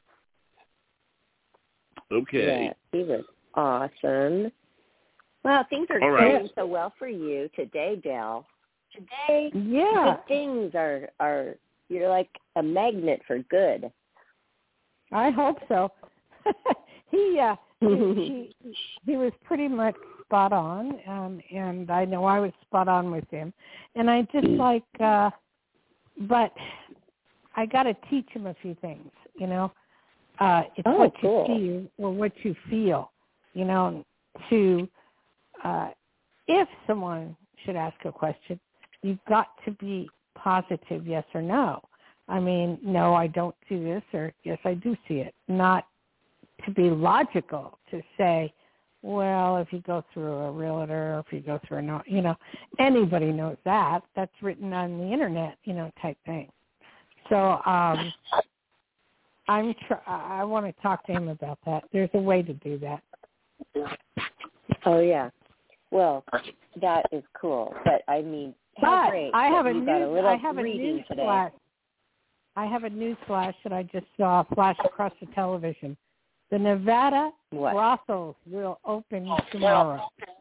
Speaker 2: Okay.
Speaker 3: Yeah, he was awesome. Well, things are
Speaker 2: All
Speaker 3: going
Speaker 2: right.
Speaker 3: so well for you today, Del. Today,
Speaker 4: yeah,
Speaker 3: good things are are you're like a magnet for good.
Speaker 4: I hope so. he, uh, he he he was pretty much spot on, um, and I know I was spot on with him. And I just like, uh, but I got to teach him a few things, you know. Uh, it's
Speaker 3: oh,
Speaker 4: what
Speaker 3: cool.
Speaker 4: you see or what you feel, you know, to, uh, if someone should ask a question, you've got to be positive, yes or no. I mean, no, I don't see this, or yes, I do see it. Not to be logical, to say, well, if you go through a realtor, or if you go through a, no, you know, anybody knows that. That's written on the internet, you know, type thing. So um, I'm tr- I want to talk to him about that. There's a way to do that.
Speaker 3: Oh, yeah. Well, that is cool. But, I mean, how
Speaker 4: but
Speaker 3: great
Speaker 4: I have a
Speaker 3: you
Speaker 4: news,
Speaker 3: got a little
Speaker 4: I have a
Speaker 3: reading
Speaker 4: news
Speaker 3: today.
Speaker 4: flash. I have a news flash that I just saw flash across the television. The Nevada
Speaker 3: What?
Speaker 4: brothels will open tomorrow.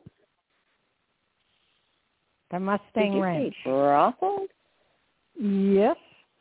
Speaker 4: The Mustang
Speaker 3: Did you
Speaker 4: Ranch.
Speaker 3: say brothels?
Speaker 4: Yes.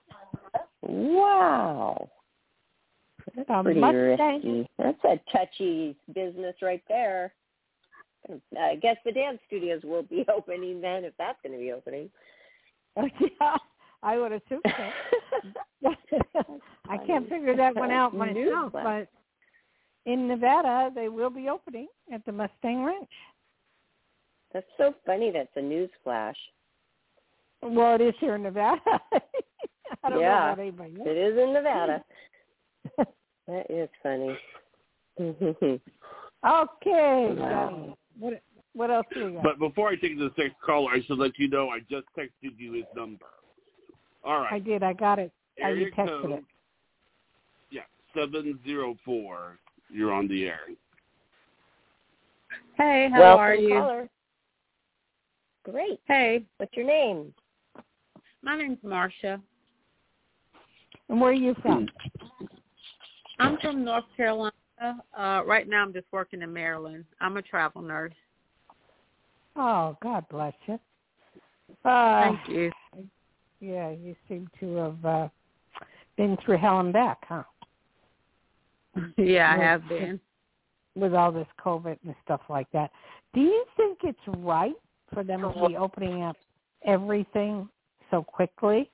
Speaker 3: Wow. That's
Speaker 4: The
Speaker 3: pretty
Speaker 4: Mustang.
Speaker 3: risky. That's a touchy business right there. I guess the dance studios will be opening then, if that's going to be opening.
Speaker 4: Oh, yeah, I would assume so. I can't figure that one out myself, but in Nevada, they will be opening at the Mustang Ranch.
Speaker 3: That's so funny. That's a news flash.
Speaker 4: Well, it is here in Nevada. I don't
Speaker 3: yeah,
Speaker 4: know about anybody else.
Speaker 3: It is in Nevada. That is funny.
Speaker 4: Okay,
Speaker 3: Wow.
Speaker 4: Johnny. What, what else do we got?
Speaker 2: But before I take the next caller, I should let you know I just texted you his number. All right.
Speaker 4: I did. I got it. I
Speaker 2: Area
Speaker 4: texted
Speaker 2: code,
Speaker 4: it.
Speaker 2: Yeah, seven zero four. You're on the air.
Speaker 7: Hey, how
Speaker 3: Welcome,
Speaker 7: are you?
Speaker 3: Caller. Great.
Speaker 7: Hey,
Speaker 3: What's your name?
Speaker 7: my name's Marcia.
Speaker 4: And where are you from?
Speaker 7: I'm from North Carolina. Uh, right now I'm just working in Maryland. I'm a travel nurse.
Speaker 4: Oh, God bless you. Uh,
Speaker 7: Thank you.
Speaker 4: Yeah, you seem to have uh, been through hell and back, huh?
Speaker 7: Yeah, I
Speaker 4: with,
Speaker 7: have been.
Speaker 4: With all this COVID and stuff like that. Do you think it's right for them to be opening up everything so quickly?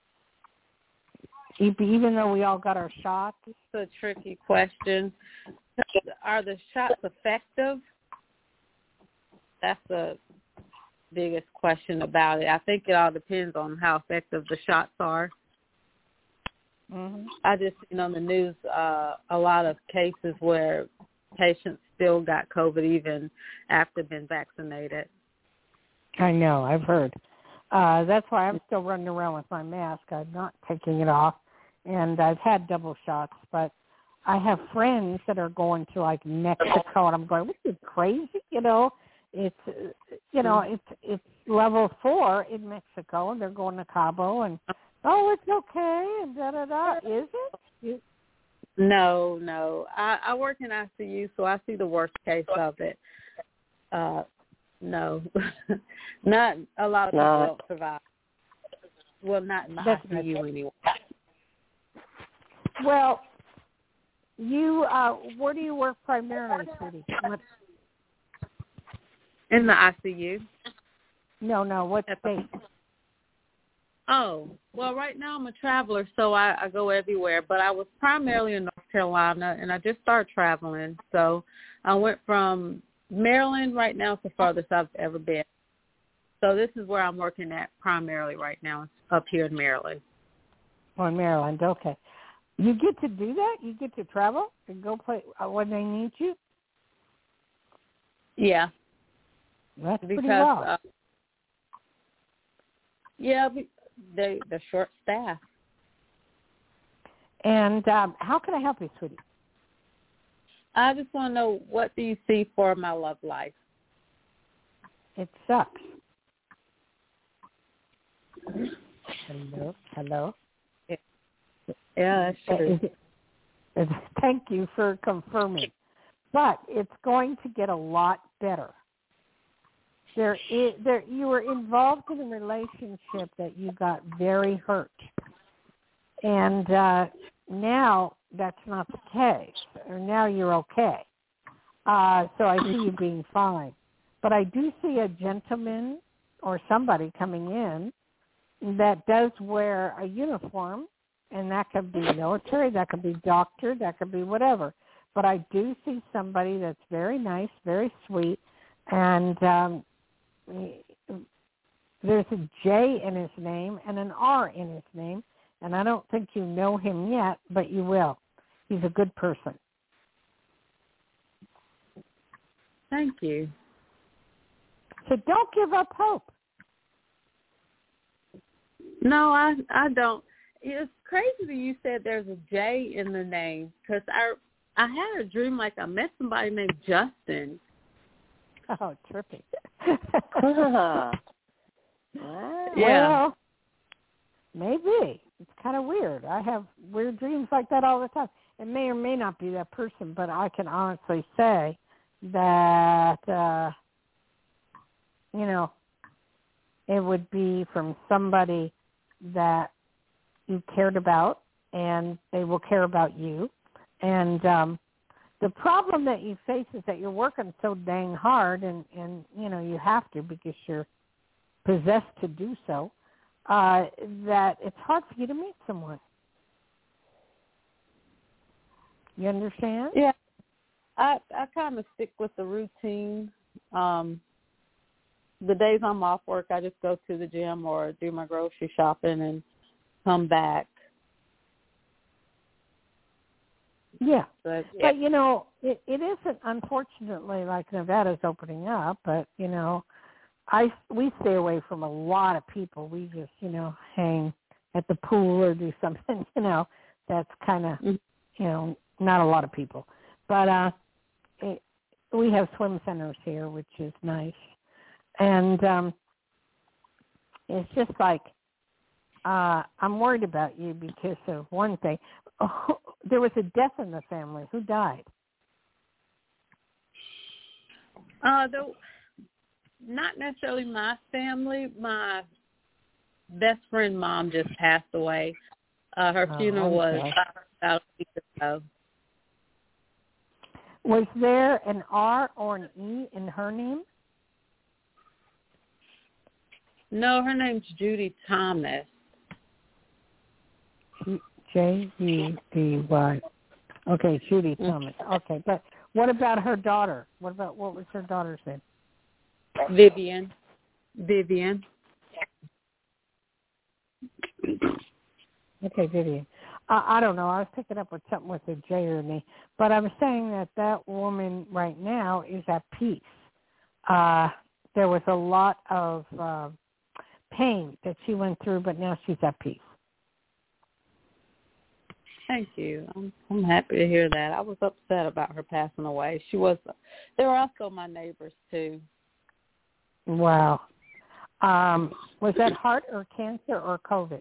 Speaker 4: Even though we all got our shots?
Speaker 7: It's a tricky question. Are the shots effective? That's the biggest question about it. I think it all depends on how effective the shots are.
Speaker 4: Mm-hmm.
Speaker 7: I just seen on the news uh, a lot of cases where patients still got COVID even after being vaccinated.
Speaker 4: I know, I've heard. Uh, that's why I'm still running around with my mask. I'm not taking it off. And I've had double shots, but I have friends that are going to, like, Mexico, and I'm going, this is crazy, you know. It's, you know, it's it's level four in Mexico, and they're going to Cabo, and, oh, it's okay, and da-da-da. Is it? You,
Speaker 7: No, no. I, I work in I C U, so I see the worst case of it. Uh, no. Not a lot of people
Speaker 3: Not.
Speaker 7: don't survive. Well, not in the
Speaker 4: That's
Speaker 7: I C U anyway.
Speaker 4: well, you, uh, where do you work primarily, sweetie? What,
Speaker 7: In the I C U?
Speaker 4: no, no, what state?
Speaker 7: Oh, well, right now I'm a traveler, so I, I go everywhere. But I was primarily in North Carolina, and I just started traveling. So I went from Maryland right now is the farthest I've ever been. So this is where I'm working at primarily right now, up here in Maryland.
Speaker 4: Oh, in Maryland, okay. You get to do that? You get to travel and go play uh, when they need you?
Speaker 7: Yeah.
Speaker 4: That's
Speaker 7: Because,
Speaker 4: pretty well.
Speaker 7: uh, yeah, they, they're short-staffed.
Speaker 4: And um, how can I help you, sweetie?
Speaker 7: I just want to know, what do you see for my love life?
Speaker 4: It sucks. Hello? Hello?
Speaker 7: Yeah, that's true.
Speaker 4: Thank you for confirming. But it's going to get a lot better. There is, there, you were involved in a relationship that you got very hurt. And uh, now that's not the case. Or now you're okay. Uh, so I see you being fine. But I do see a gentleman or somebody coming in that does wear a uniform and that could be military, that could be doctor, that could be whatever. But I do see somebody that's very nice, very sweet, and um, there's a J in his name and an R in his name, and I don't think you know him yet, but you will. He's a good person.
Speaker 7: Thank you.
Speaker 4: So don't give up hope.
Speaker 7: No, I I don't. It's crazy that you said there's a J in the name, because I I had a dream like I met somebody named Justin.
Speaker 4: Oh, trippy.
Speaker 3: Wow.
Speaker 7: Yeah.
Speaker 4: Well, maybe. It's kind of weird. I have weird dreams like that all the time. It may or may not be that person, but I can honestly say that, uh, you know, it would be from somebody that you cared about, and they will care about you. And um, the problem that you face is that you're working so dang hard, and, and you know, you have to because you're possessed to do so, uh, that it's hard for you to meet someone. You understand?
Speaker 7: Yeah. I I kind of stick with the routine. Um, the days I'm off work, I just go to the gym or do my grocery shopping and come back.
Speaker 4: Yeah.
Speaker 7: But, yeah.
Speaker 4: But, you know, it, it isn't, unfortunately, like Nevada's opening up, but, you know, I, we stay away from a lot of people. We just, you know, hang at the pool or do something, you know, that's kind of, you know, not a lot of people. But uh, it, we have swim centers here, which is nice. And um, it's just like, uh, I'm worried about you because of one thing. Oh, there was a death in the family. Who died?
Speaker 7: Uh, the, not necessarily my family. My best friend mom just passed away. Uh, her
Speaker 4: Oh,
Speaker 7: funeral
Speaker 4: I'm
Speaker 7: was
Speaker 4: sorry.
Speaker 7: about a week ago.
Speaker 4: Was there an R or an E in her name?
Speaker 7: No, her name's Judy Thomas.
Speaker 4: J U D Y. Okay, Judy Thomas. Okay, but what about her daughter? What about what was her daughter's name?
Speaker 7: Vivian. Vivian.
Speaker 4: Okay, Vivian. Uh, I don't know. I was picking up with something with a J or an E, but I was saying that that woman right now is at peace. Uh, there was a lot of uh, pain that she went through, but now she's at peace.
Speaker 7: Thank you. I'm, I'm happy to hear that. I was upset about her passing away. She was. They were also my neighbors too.
Speaker 4: Wow. Um, was that heart or cancer or COVID?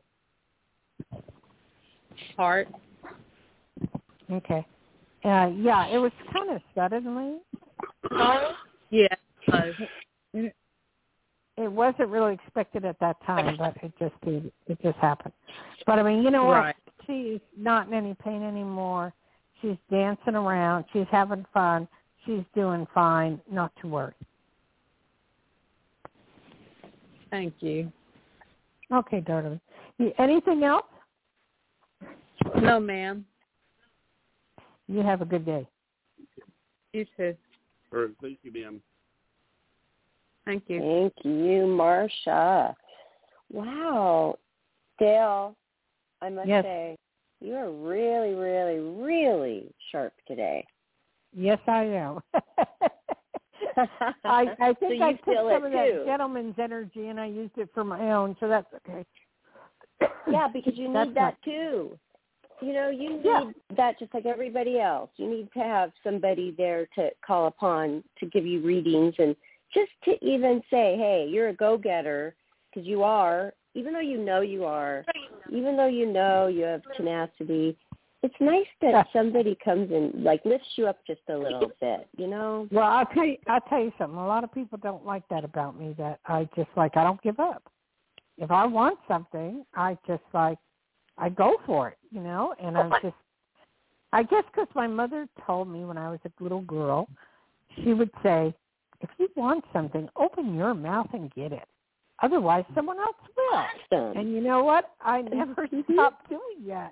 Speaker 7: Heart.
Speaker 4: Okay. Uh, yeah, it was kind of suddenly.
Speaker 7: Yeah. Uh,
Speaker 4: It wasn't really expected at that time, but it just did. It just happened. But I mean, you know what?
Speaker 7: Right.
Speaker 4: She's not in any pain anymore. She's dancing around. She's having fun. She's doing fine. Not to worry.
Speaker 7: Thank you.
Speaker 4: Okay, darling. You- Anything else?
Speaker 7: No, ma'am.
Speaker 4: You have a good day.
Speaker 7: You too.
Speaker 2: All right, thank you, ma'am.
Speaker 7: Thank you.
Speaker 3: Thank you, Marsha. Wow. Dale, I must
Speaker 4: Yes.
Speaker 3: say, you are really, really, really sharp today.
Speaker 4: Yes, I am. I, I think
Speaker 3: so you
Speaker 4: I took
Speaker 3: feel
Speaker 4: some
Speaker 3: it
Speaker 4: of that
Speaker 3: too.
Speaker 4: gentleman's energy and I used it for my own, so that's okay.
Speaker 3: Yeah, because you
Speaker 4: That's
Speaker 3: need that
Speaker 4: not-
Speaker 3: too. You know, you need
Speaker 4: Yeah.
Speaker 3: that just like everybody else. You need to have somebody there to call upon to give you readings, and just to even say, hey, you're a go-getter, because you are, even though you know you are, even though you know you have tenacity, it's nice that somebody comes and, like, lifts you up just a little bit, you know?
Speaker 4: Well, I'll tell you, I'll tell you something. A lot of people don't like that about me, that I just, like, I don't give up. If I want something, I just, like, I go for it, you know? And I'm just, I guess because my mother told me when I was a little girl, she would say, if you want something, open your mouth and get it. Otherwise, someone else will.
Speaker 3: Awesome.
Speaker 4: And you know what? I never stopped doing that.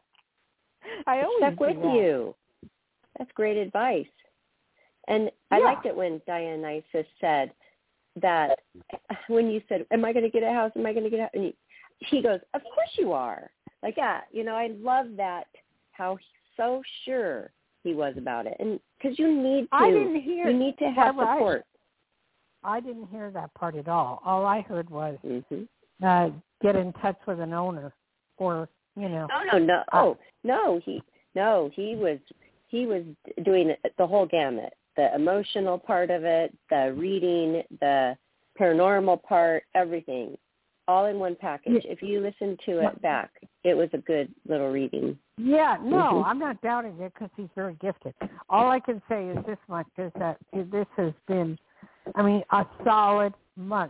Speaker 4: I always
Speaker 3: Stuck with
Speaker 4: do that.
Speaker 3: you. That's great advice. And I
Speaker 4: Yeah.
Speaker 3: liked it when Dionysus said that when you said, am I going to get a house? Am I going to get a house? And he, he goes, of course you are. Like that. You know, I love that, how so sure he was about it. And because you need to.
Speaker 4: I didn't hear.
Speaker 3: You need to have
Speaker 4: Barbara,
Speaker 3: support.
Speaker 4: I, I didn't hear that part at all. All I heard was
Speaker 3: Mm-hmm.
Speaker 4: uh, get in touch with an owner or, you know.
Speaker 3: Oh, no, no. Oh, no. He, no, he was, he was doing the whole gamut. The emotional part of it, the reading, the paranormal part, everything, all in one package. If you listen to it back, it was a good little reading.
Speaker 4: Yeah, no,
Speaker 3: Mm-hmm.
Speaker 4: I'm not doubting it because he's very gifted. All I can say is this much, is that this has been, I mean, a solid month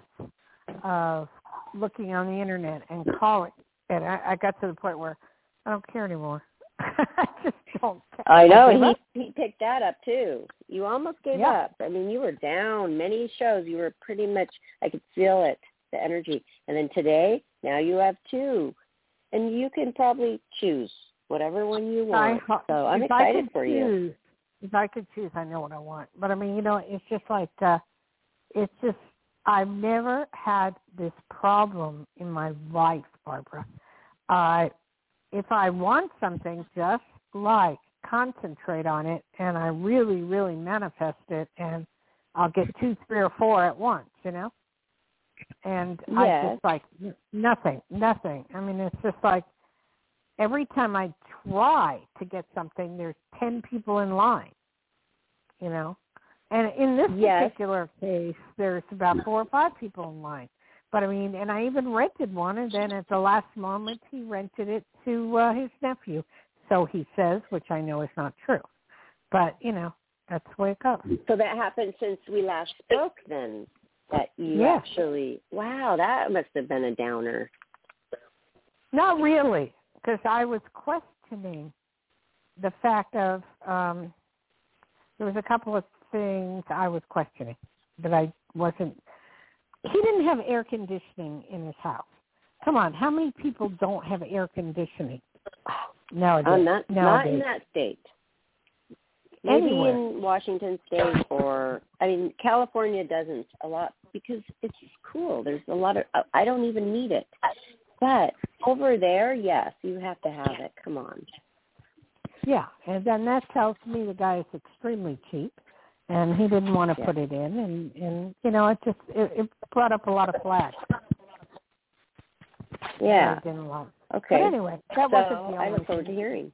Speaker 4: of looking on the Internet and calling. And I, I got to the point where I don't care anymore. I just don't care.
Speaker 3: I know,
Speaker 4: I
Speaker 3: and he, he picked that up too. You almost gave
Speaker 4: yeah.
Speaker 3: up. I mean, you were down many shows. You were pretty much, I could feel it, the energy. And then today, now you have two. And you can probably choose whatever one you want.
Speaker 4: I,
Speaker 3: so I'm
Speaker 4: if
Speaker 3: excited
Speaker 4: I could
Speaker 3: for
Speaker 4: choose,
Speaker 3: you.
Speaker 4: If I could choose, I know what I want. But I mean, you know, it's just like, uh, it's just, I've never had this problem in my life, Barbara. Uh, if I want something, just like concentrate on it, and I really, really manifest it, and I'll get two, three, or four at once, you know? And
Speaker 3: Yes.
Speaker 4: I just like, nothing, nothing. I mean, it's just like, every time I try to get something, there's ten people in line, you know? And in this
Speaker 3: yes.
Speaker 4: particular case, there's about four or five people in line. But, I mean, and I even rented one, and then at the last moment, he rented it to uh, his nephew. So he says, which I know is not true. But, you know, that's the way it goes.
Speaker 3: So that happened since we last spoke then, that you
Speaker 4: Yeah.
Speaker 3: actually, wow, that must have been a downer.
Speaker 4: Not really, because I was questioning the fact of, um, there was a couple of things I was questioning that I wasn't, he didn't have air conditioning in his house. Come on, how many people don't have air conditioning nowadays?
Speaker 3: Uh, not,
Speaker 4: nowadays?
Speaker 3: not in that state. Maybe
Speaker 4: Anywhere.
Speaker 3: in Washington State or, I mean, California doesn't a lot because it's cool. There's a lot of, I don't even need it. But over there, yes, you have to have it. Come on.
Speaker 4: Yeah, and then that tells me the guy is extremely cheap, and he didn't want to
Speaker 3: Yeah.
Speaker 4: put it in, and, and you know, it just, it, it brought up a lot of flags.
Speaker 3: Yeah.
Speaker 4: I didn't like.
Speaker 3: Okay.
Speaker 4: But anyway, that
Speaker 3: so
Speaker 4: wasn't the only
Speaker 3: I look forward
Speaker 4: thing.
Speaker 3: to hearing.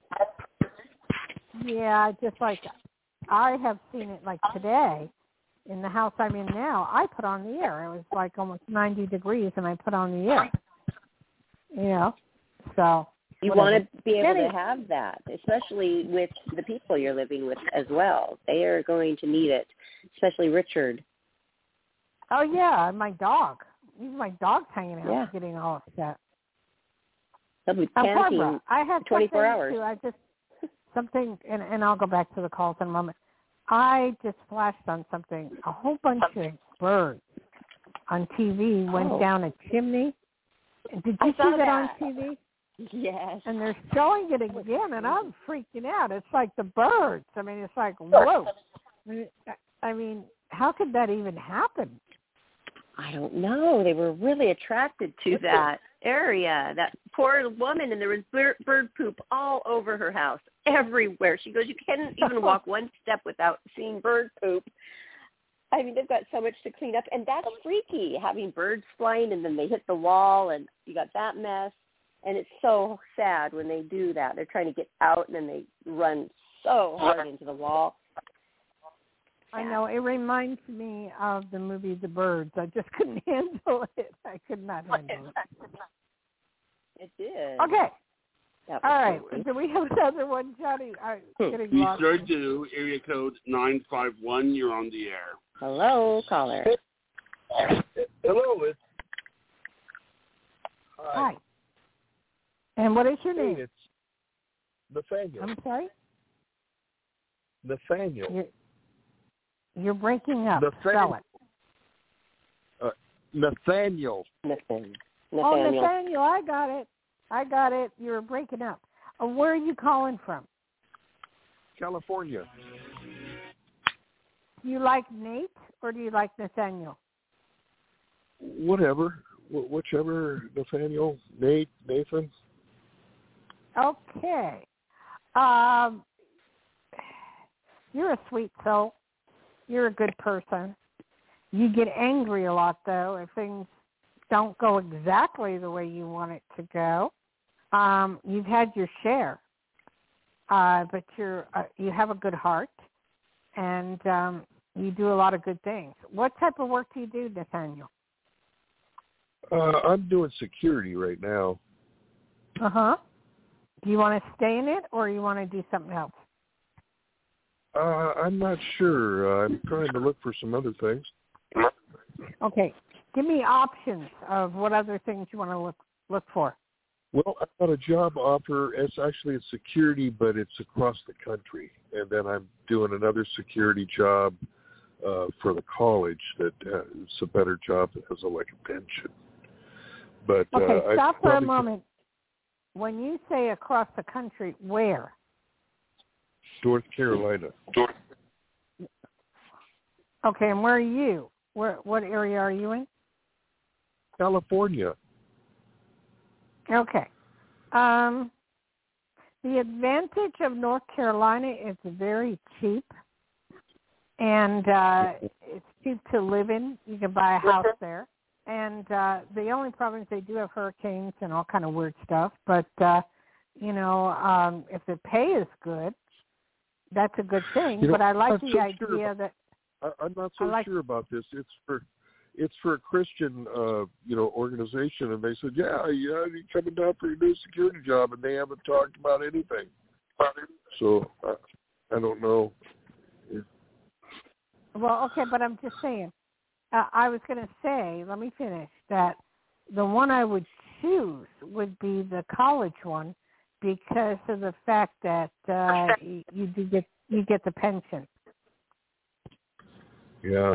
Speaker 4: Yeah, just like I have seen it like today in the house I'm in now, I put on the air. It was like almost ninety degrees, and I put on the air. You know, so.
Speaker 3: You
Speaker 4: whatever.
Speaker 3: want to be able
Speaker 4: Anyway.
Speaker 3: to have that, especially with the people you're living with as well. They are going to need it, especially Richard.
Speaker 4: Oh, yeah, and my dog. Even my dog's hanging out,
Speaker 3: Yeah.
Speaker 4: getting all upset.
Speaker 3: They'll be
Speaker 4: Uh,
Speaker 3: panting
Speaker 4: Barbara, I have
Speaker 3: twenty-four
Speaker 4: something
Speaker 3: hours.
Speaker 4: Too. I just something, and, and I'll go back to the calls in a moment. I just flashed on something. A whole bunch of birds on T V went
Speaker 3: Oh.
Speaker 4: down a chimney. Did
Speaker 3: I
Speaker 4: you
Speaker 3: saw
Speaker 4: see that on
Speaker 3: that.
Speaker 4: T V?
Speaker 3: Yes.
Speaker 4: And they're showing it again, and I'm freaking out. It's like the birds. I mean, it's like, whoa. I mean, how could that even happen?
Speaker 3: I don't know. They were really attracted to that area, that poor woman, and there was bird, bird poop all over her house, everywhere. She goes, you can't even walk one step without seeing bird poop. I mean, they've got so much to clean up, and that's freaky, having birds flying, and then they hit the wall, and you got that mess. And it's so sad when they do that. They're trying to get out, and then they run so hard into the wall.
Speaker 4: I know. It reminds me of the movie The Birds. I just couldn't handle it. I could not handle it.
Speaker 3: It did.
Speaker 4: Okay.
Speaker 3: That was
Speaker 4: All right.
Speaker 3: good.
Speaker 4: Do we have another one, Johnny? I'm getting
Speaker 2: You
Speaker 4: lost.
Speaker 2: sure do. Area code nine five one. You're on the air.
Speaker 3: Hello, caller.
Speaker 8: Hello, it's
Speaker 4: Hi. And what is your name?
Speaker 8: It's Nathaniel.
Speaker 4: I'm sorry?
Speaker 8: Nathaniel.
Speaker 4: You're, you're breaking up.
Speaker 8: Nathaniel.
Speaker 4: Spell it.
Speaker 8: Uh, Nathaniel.
Speaker 3: Nathaniel.
Speaker 4: Oh,
Speaker 3: Nathaniel.
Speaker 4: Nathaniel, I got it. I got it. You were breaking up. Uh, where are you calling from?
Speaker 8: California.
Speaker 4: Do you like Nate or do you like Nathaniel?
Speaker 8: Whatever. Wh- whichever. Nathaniel, Nate, Nathan.
Speaker 4: Okay. Um, you're a sweet soul. You're a good person. You get angry a lot, though, if things don't go exactly the way you want it to go. Um, you've had your share, uh, but you're uh, you have a good heart, and um, you do a lot of good things. What type of work do you do, Nathaniel?
Speaker 8: Uh, I'm doing security right now.
Speaker 4: Uh-huh. Do you want to stay in it, or you want to do something else?
Speaker 8: Uh, I'm not sure. Uh, I'm trying to look for some other things.
Speaker 4: Okay. Give me options of what other things you want to look look for.
Speaker 8: Well, I got a job offer. It's actually a security, but it's across the country. And then I'm doing another security job uh, for the college that uh, it's a better job that has a, like a pension. But
Speaker 4: okay,
Speaker 8: uh,
Speaker 4: stop
Speaker 8: I
Speaker 4: for a
Speaker 8: probably
Speaker 4: moment. When you say across the country, where?
Speaker 8: North Carolina.
Speaker 4: Okay, and where are you? Where? What area are you in?
Speaker 8: California.
Speaker 4: Okay. Um, the advantage of North Carolina is very cheap, and uh, it's cheap to live in. You can buy a house there. And uh, the only problem is they do have hurricanes and all kind of weird stuff. But, uh, you know, um, if the pay is good, that's a good thing.
Speaker 8: You know,
Speaker 4: but I like
Speaker 8: I'm
Speaker 4: the
Speaker 8: so
Speaker 4: idea
Speaker 8: sure about,
Speaker 4: that...
Speaker 8: I, I'm not so
Speaker 4: like,
Speaker 8: sure about this. It's for it's for a Christian, uh, you know, organization. And they said, yeah, yeah, you're coming down for your new security job. And they haven't talked about anything. So I, I don't know. Yeah.
Speaker 4: Well, okay, but I'm just saying. Uh, I was going to say, let me finish, that the one I would choose would be the college one because of the fact that uh, you, you do get you get the pension.
Speaker 8: Yeah.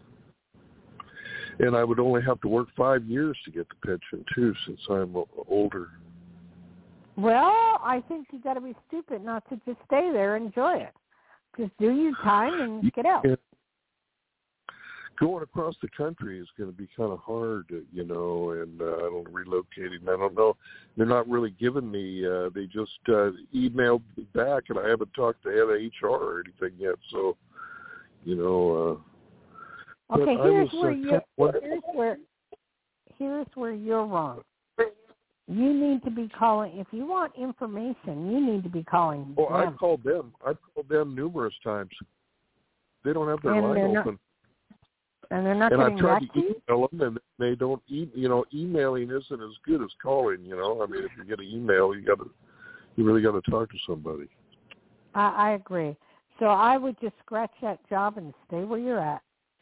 Speaker 8: And I would only have to work five years to get the pension, too, since I'm older.
Speaker 4: Well, I think you got to be stupid not to just stay there and enjoy it. Just do your time and get out.
Speaker 8: Yeah. Going across the country is going to be kind of hard, you know, and uh, I don't relocating. I don't know. They're not really giving me. Uh, they just uh, emailed me back, and I haven't talked to head of H R or anything yet. So, you know. Uh,
Speaker 4: okay, here's
Speaker 8: was,
Speaker 4: where
Speaker 8: uh,
Speaker 4: you. Here's where. Here's where you're wrong. You need to be calling. If you want information, you need to be calling
Speaker 8: Oh,
Speaker 4: them.
Speaker 8: I've called them. I've called them numerous times. They don't have their
Speaker 4: and
Speaker 8: line
Speaker 4: not,
Speaker 8: open.
Speaker 4: And they're not
Speaker 8: and
Speaker 4: getting
Speaker 8: I've tried
Speaker 4: back
Speaker 8: to
Speaker 4: to you?
Speaker 8: email them, and they don't. E- you know, emailing isn't as good as calling. You know, I mean, if you get an email, you got to, you really got to talk to somebody.
Speaker 4: I, I agree. So I would just scratch that job and stay where you're at.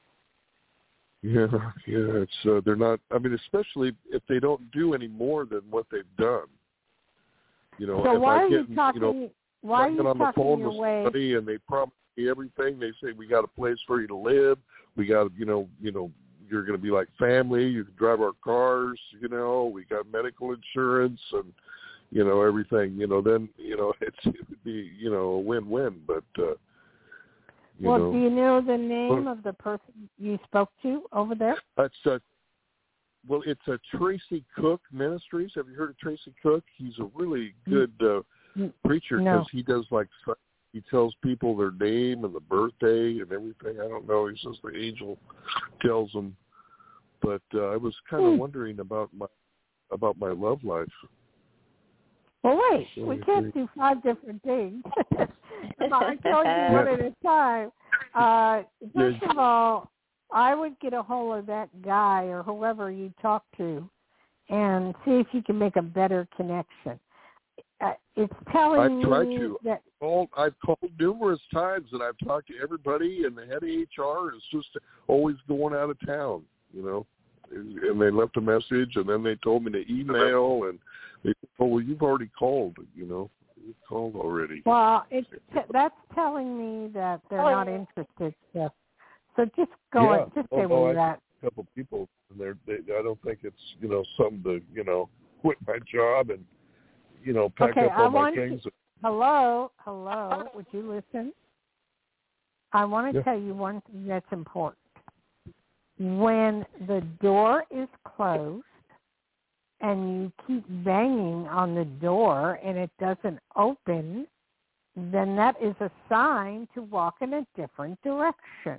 Speaker 8: Yeah, yeah. It's uh, they're not. I mean, especially if they don't do any more than what they've done. You know,
Speaker 4: so
Speaker 8: if
Speaker 4: why
Speaker 8: I
Speaker 4: are
Speaker 8: get,
Speaker 4: you talking?
Speaker 8: you know,
Speaker 4: why are
Speaker 8: I
Speaker 4: you
Speaker 8: get on the
Speaker 4: talking
Speaker 8: phone
Speaker 4: your
Speaker 8: with
Speaker 4: way?
Speaker 8: somebody and they promise me everything. They say we got a place for you to live. We got, you know, you know, you're going to be like family. You can drive our cars. You know, we got medical insurance and, you know, everything. You know, then you know it's it would be you know a win-win. But uh, you
Speaker 4: well,
Speaker 8: know,
Speaker 4: do you know the name
Speaker 8: well,
Speaker 4: of the person you spoke to over there?
Speaker 8: That's uh, well, it's a Tracy Cook Ministries. Have you heard of Tracy Cook? He's a really good uh, preacher because
Speaker 4: no.
Speaker 8: he does like he tells people their name and the birthday and everything. I don't know. He says the angel tells them. But uh, I was kind of
Speaker 4: hmm.
Speaker 8: wondering about my about my love life.
Speaker 4: Well, wait.
Speaker 8: So
Speaker 4: we can't do five different things. If I tell you one at a time, uh, first
Speaker 8: Yeah.
Speaker 4: of all, I would get a hold of that guy or whoever you talk to and see if you can make a better connection. Uh, it's telling
Speaker 8: I've tried
Speaker 4: me
Speaker 8: to.
Speaker 4: that
Speaker 8: Called, I've called numerous times, and I've talked to everybody, and the head of H R is just always going out of town, you know. And they left a message, and then they told me to email, and they said, oh, well, you've already called, you know. You've called already.
Speaker 4: Well, it's t- that's telling me that they're not interested. So, so just go
Speaker 8: Yeah.
Speaker 4: and just stay
Speaker 8: Although
Speaker 4: where you're
Speaker 8: I,
Speaker 4: at.
Speaker 8: a couple people, and they're, they, I don't think it's, you know, something to, you know, quit my job and, you know, pack
Speaker 4: okay,
Speaker 8: up all
Speaker 4: I
Speaker 8: my
Speaker 4: want
Speaker 8: things.
Speaker 4: To, hello, hello, would you listen? I want to
Speaker 8: Yeah.
Speaker 4: tell you one thing that's important. When the door is closed and you keep banging on the door and it doesn't open, then that is a sign to walk in a different direction.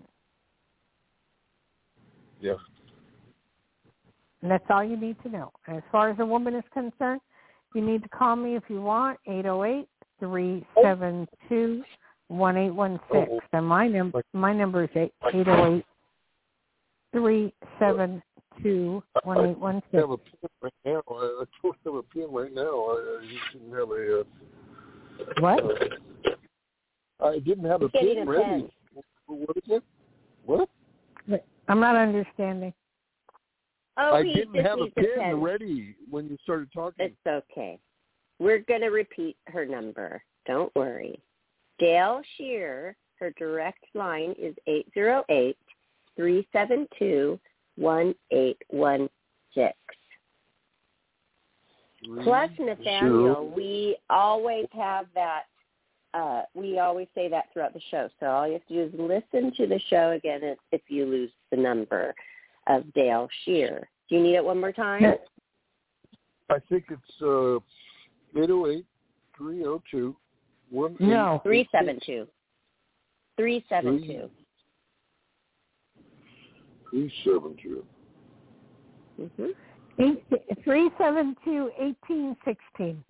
Speaker 8: Yeah.
Speaker 4: And that's all you need to know. And as far as a woman is concerned, you need to call me if you want, eight oh eight, three seven two, one eight one six.
Speaker 8: Oh.
Speaker 4: And my, num- my number is eight oh eight, three seven two, one eight one six.
Speaker 8: I have a pen right now. I, I don't have a pen right now. I, I just didn't have a... Uh,
Speaker 4: what?
Speaker 8: Uh, I didn't have a
Speaker 3: Getting
Speaker 8: pen
Speaker 3: a
Speaker 8: ready.
Speaker 3: pen.
Speaker 8: What is it? What?
Speaker 4: I'm not understanding.
Speaker 3: Oh,
Speaker 8: I
Speaker 3: he
Speaker 8: didn't
Speaker 3: just
Speaker 8: have a
Speaker 3: needs
Speaker 8: pen,
Speaker 3: pen
Speaker 8: ready when you started talking.
Speaker 3: It's okay. We're going to repeat her number. Don't worry. Dale Shear, her direct line is eight oh eight, three seven two, one eight one six. Plus, Nathaniel, we always have that. Uh, we always say that throughout the show. So all you have to do is listen to the show again if, if you lose the number of Dale Shear. Do you need it one more time?
Speaker 8: I think it's uh, eight oh eight, three oh two, one eight.
Speaker 4: No.
Speaker 3: three seven two. three seven two.
Speaker 8: three seven two.
Speaker 3: Mm-hmm.
Speaker 4: three seven two, one eight one six.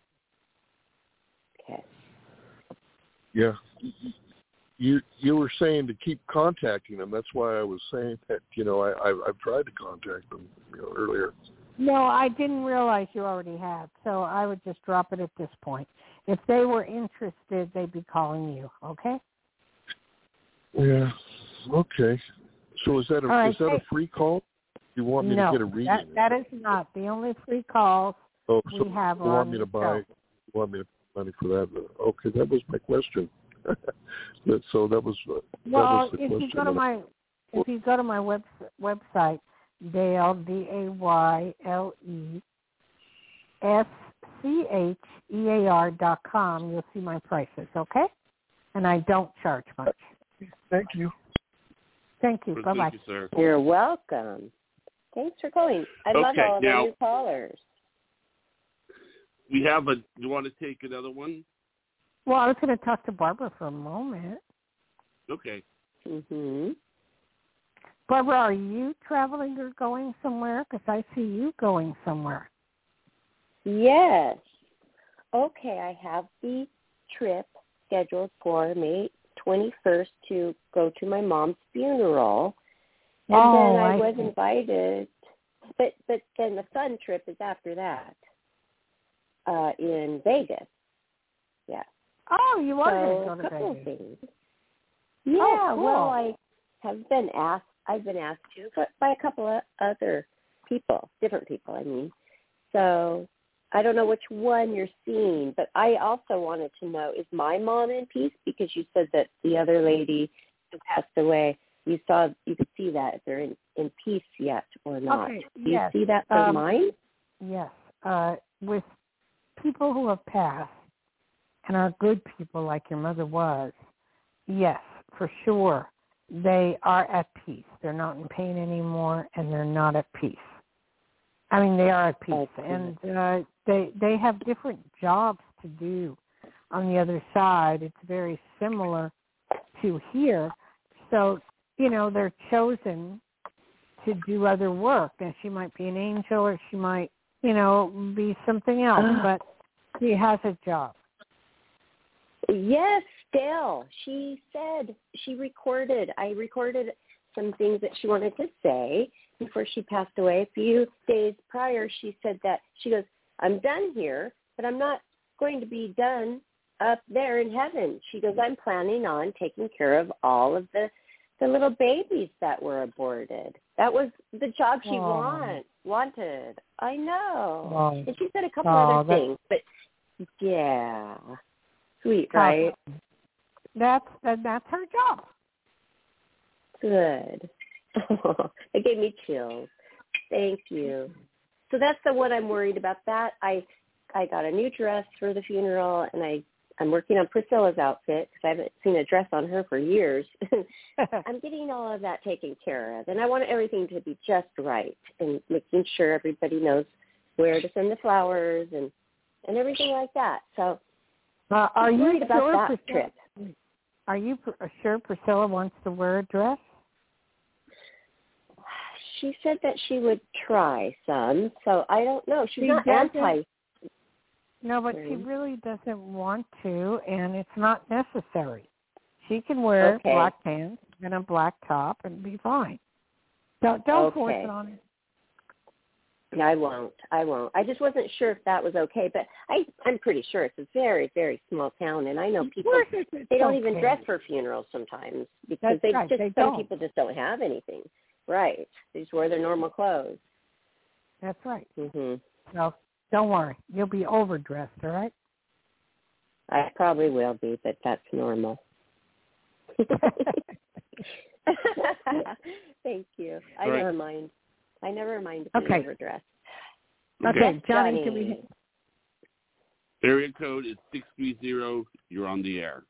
Speaker 3: Okay.
Speaker 8: Yeah. You you were saying to keep contacting them. That's why I was saying that, you know, I, I, I've tried to contact them, you know, earlier.
Speaker 4: No, I didn't realize you already had, so I would just drop it at this point. If they were interested, they'd be calling you, okay?
Speaker 8: Yeah. Okay. So is that a,
Speaker 4: right,
Speaker 8: is that
Speaker 4: hey.
Speaker 8: a free call? You want me
Speaker 4: no,
Speaker 8: to get a reading?
Speaker 4: that, that is not. The only free calls
Speaker 8: oh, so
Speaker 4: we have
Speaker 8: you
Speaker 4: are
Speaker 8: want
Speaker 4: on
Speaker 8: me to
Speaker 4: the
Speaker 8: buy?
Speaker 4: show.
Speaker 8: You want me to pay money for that? Okay, that was my question. that, so that was uh, that
Speaker 4: Well,
Speaker 8: was the
Speaker 4: if
Speaker 8: question.
Speaker 4: you go to my if you go to my web, website, Dale D A Y L E S C H E A R dot com, you'll see my prices. Okay, and I don't charge much.
Speaker 8: Thank you.
Speaker 4: Thank you. Bye bye.
Speaker 2: Thank you, sir.
Speaker 3: You're welcome. Thanks for calling. I love
Speaker 2: Okay,
Speaker 3: all of
Speaker 2: now-
Speaker 3: our new callers.
Speaker 2: We have a. You want to take another one?
Speaker 4: Well, I was going to talk to Barbara for a moment.
Speaker 2: Okay.
Speaker 3: Mm-hmm.
Speaker 4: Barbara, are you traveling or going somewhere? Because I see you going somewhere.
Speaker 3: Yes. Okay, I have the trip scheduled for May twenty-first to go to my mom's funeral. And
Speaker 4: oh,
Speaker 3: then I,
Speaker 4: I
Speaker 3: was
Speaker 4: see.
Speaker 3: invited, but but then the fun trip is after that uh, in Vegas. Yeah.
Speaker 4: Oh, you are
Speaker 3: so,
Speaker 4: going to go
Speaker 3: a
Speaker 4: to
Speaker 3: couple
Speaker 4: Vegas.
Speaker 3: things. Yeah,
Speaker 4: Oh, cool.
Speaker 3: well, I have been asked. I've been asked to, but by a couple of other people, different people. I mean, so I don't know which one you're seeing, but I also wanted to know: is my mom in peace? Because you said that the other lady who passed away, you saw, you could see that if they're in, in peace yet or not.
Speaker 4: Okay,
Speaker 3: Do
Speaker 4: yes.
Speaker 3: you see that for
Speaker 4: Um,
Speaker 3: mine?
Speaker 4: Yes. Uh, with people who have passed and are good people like your mother was, yes, for sure, they are at peace. They're not in pain anymore, and they're not at peace. I mean, they are at peace,
Speaker 3: Okay.
Speaker 4: and uh, they they have different jobs to do on the other side. It's very similar to here. So, you know, they're chosen to do other work. And she might be an angel or she might, you know, be something else, but she has a job.
Speaker 3: Yes, still. She said she recorded. I recorded some things that she wanted to say before she passed away. A few days prior, she said that, she goes, I'm done here, but I'm not going to be done up there in heaven. She goes, I'm planning on taking care of all of the, the little babies that were aborted. That was the job she
Speaker 4: Aww.
Speaker 3: want, wanted. I know.
Speaker 4: Aww.
Speaker 3: And she said a couple
Speaker 4: Aww,
Speaker 3: other things, but yeah. Sweet,
Speaker 4: Awesome.
Speaker 3: right?
Speaker 4: That's that, that's her job.
Speaker 3: Good. It gave me chills. Thank you. So that's the one I'm worried about. That I I got a new dress for the funeral, and I I'm working on Priscilla's outfit because I haven't seen a dress on her for years. I'm getting all of that taken care of, and I want everything to be just right and making sure everybody knows where to send the flowers and and everything like that. So
Speaker 4: uh, are
Speaker 3: I'm
Speaker 4: you
Speaker 3: worried about
Speaker 4: sure
Speaker 3: that
Speaker 4: Priscilla,
Speaker 3: trip.
Speaker 4: Are you pr- sure Priscilla wants to wear a dress?
Speaker 3: She said that she would try some, so I don't know. She's
Speaker 4: she
Speaker 3: not anti.
Speaker 4: No, but she really doesn't want to, and it's not necessary. She can wear
Speaker 3: okay.
Speaker 4: black pants and a black top and be fine. Don't don't
Speaker 3: okay.
Speaker 4: force it on her.
Speaker 3: No, I won't. I won't. I just wasn't sure if that was okay, but I, I'm pretty sure it's a very, very small town, and I know people, they don't
Speaker 4: okay.
Speaker 3: even dress for funerals sometimes because
Speaker 4: That's
Speaker 3: they
Speaker 4: right.
Speaker 3: just,
Speaker 4: they
Speaker 3: some
Speaker 4: don't.
Speaker 3: people just don't have anything. Right. They just wear their normal clothes.
Speaker 4: That's right.
Speaker 3: Mm-hmm.
Speaker 4: So don't worry. You'll be overdressed, all right?
Speaker 3: I probably will be, but that's normal. Thank you. I
Speaker 2: right.
Speaker 3: never mind. I never mind being
Speaker 4: okay.
Speaker 3: overdressed.
Speaker 4: Okay,
Speaker 3: yes,
Speaker 4: Johnny,
Speaker 3: Johnny.
Speaker 4: can we...
Speaker 2: Area code is six three zero. You're on the air.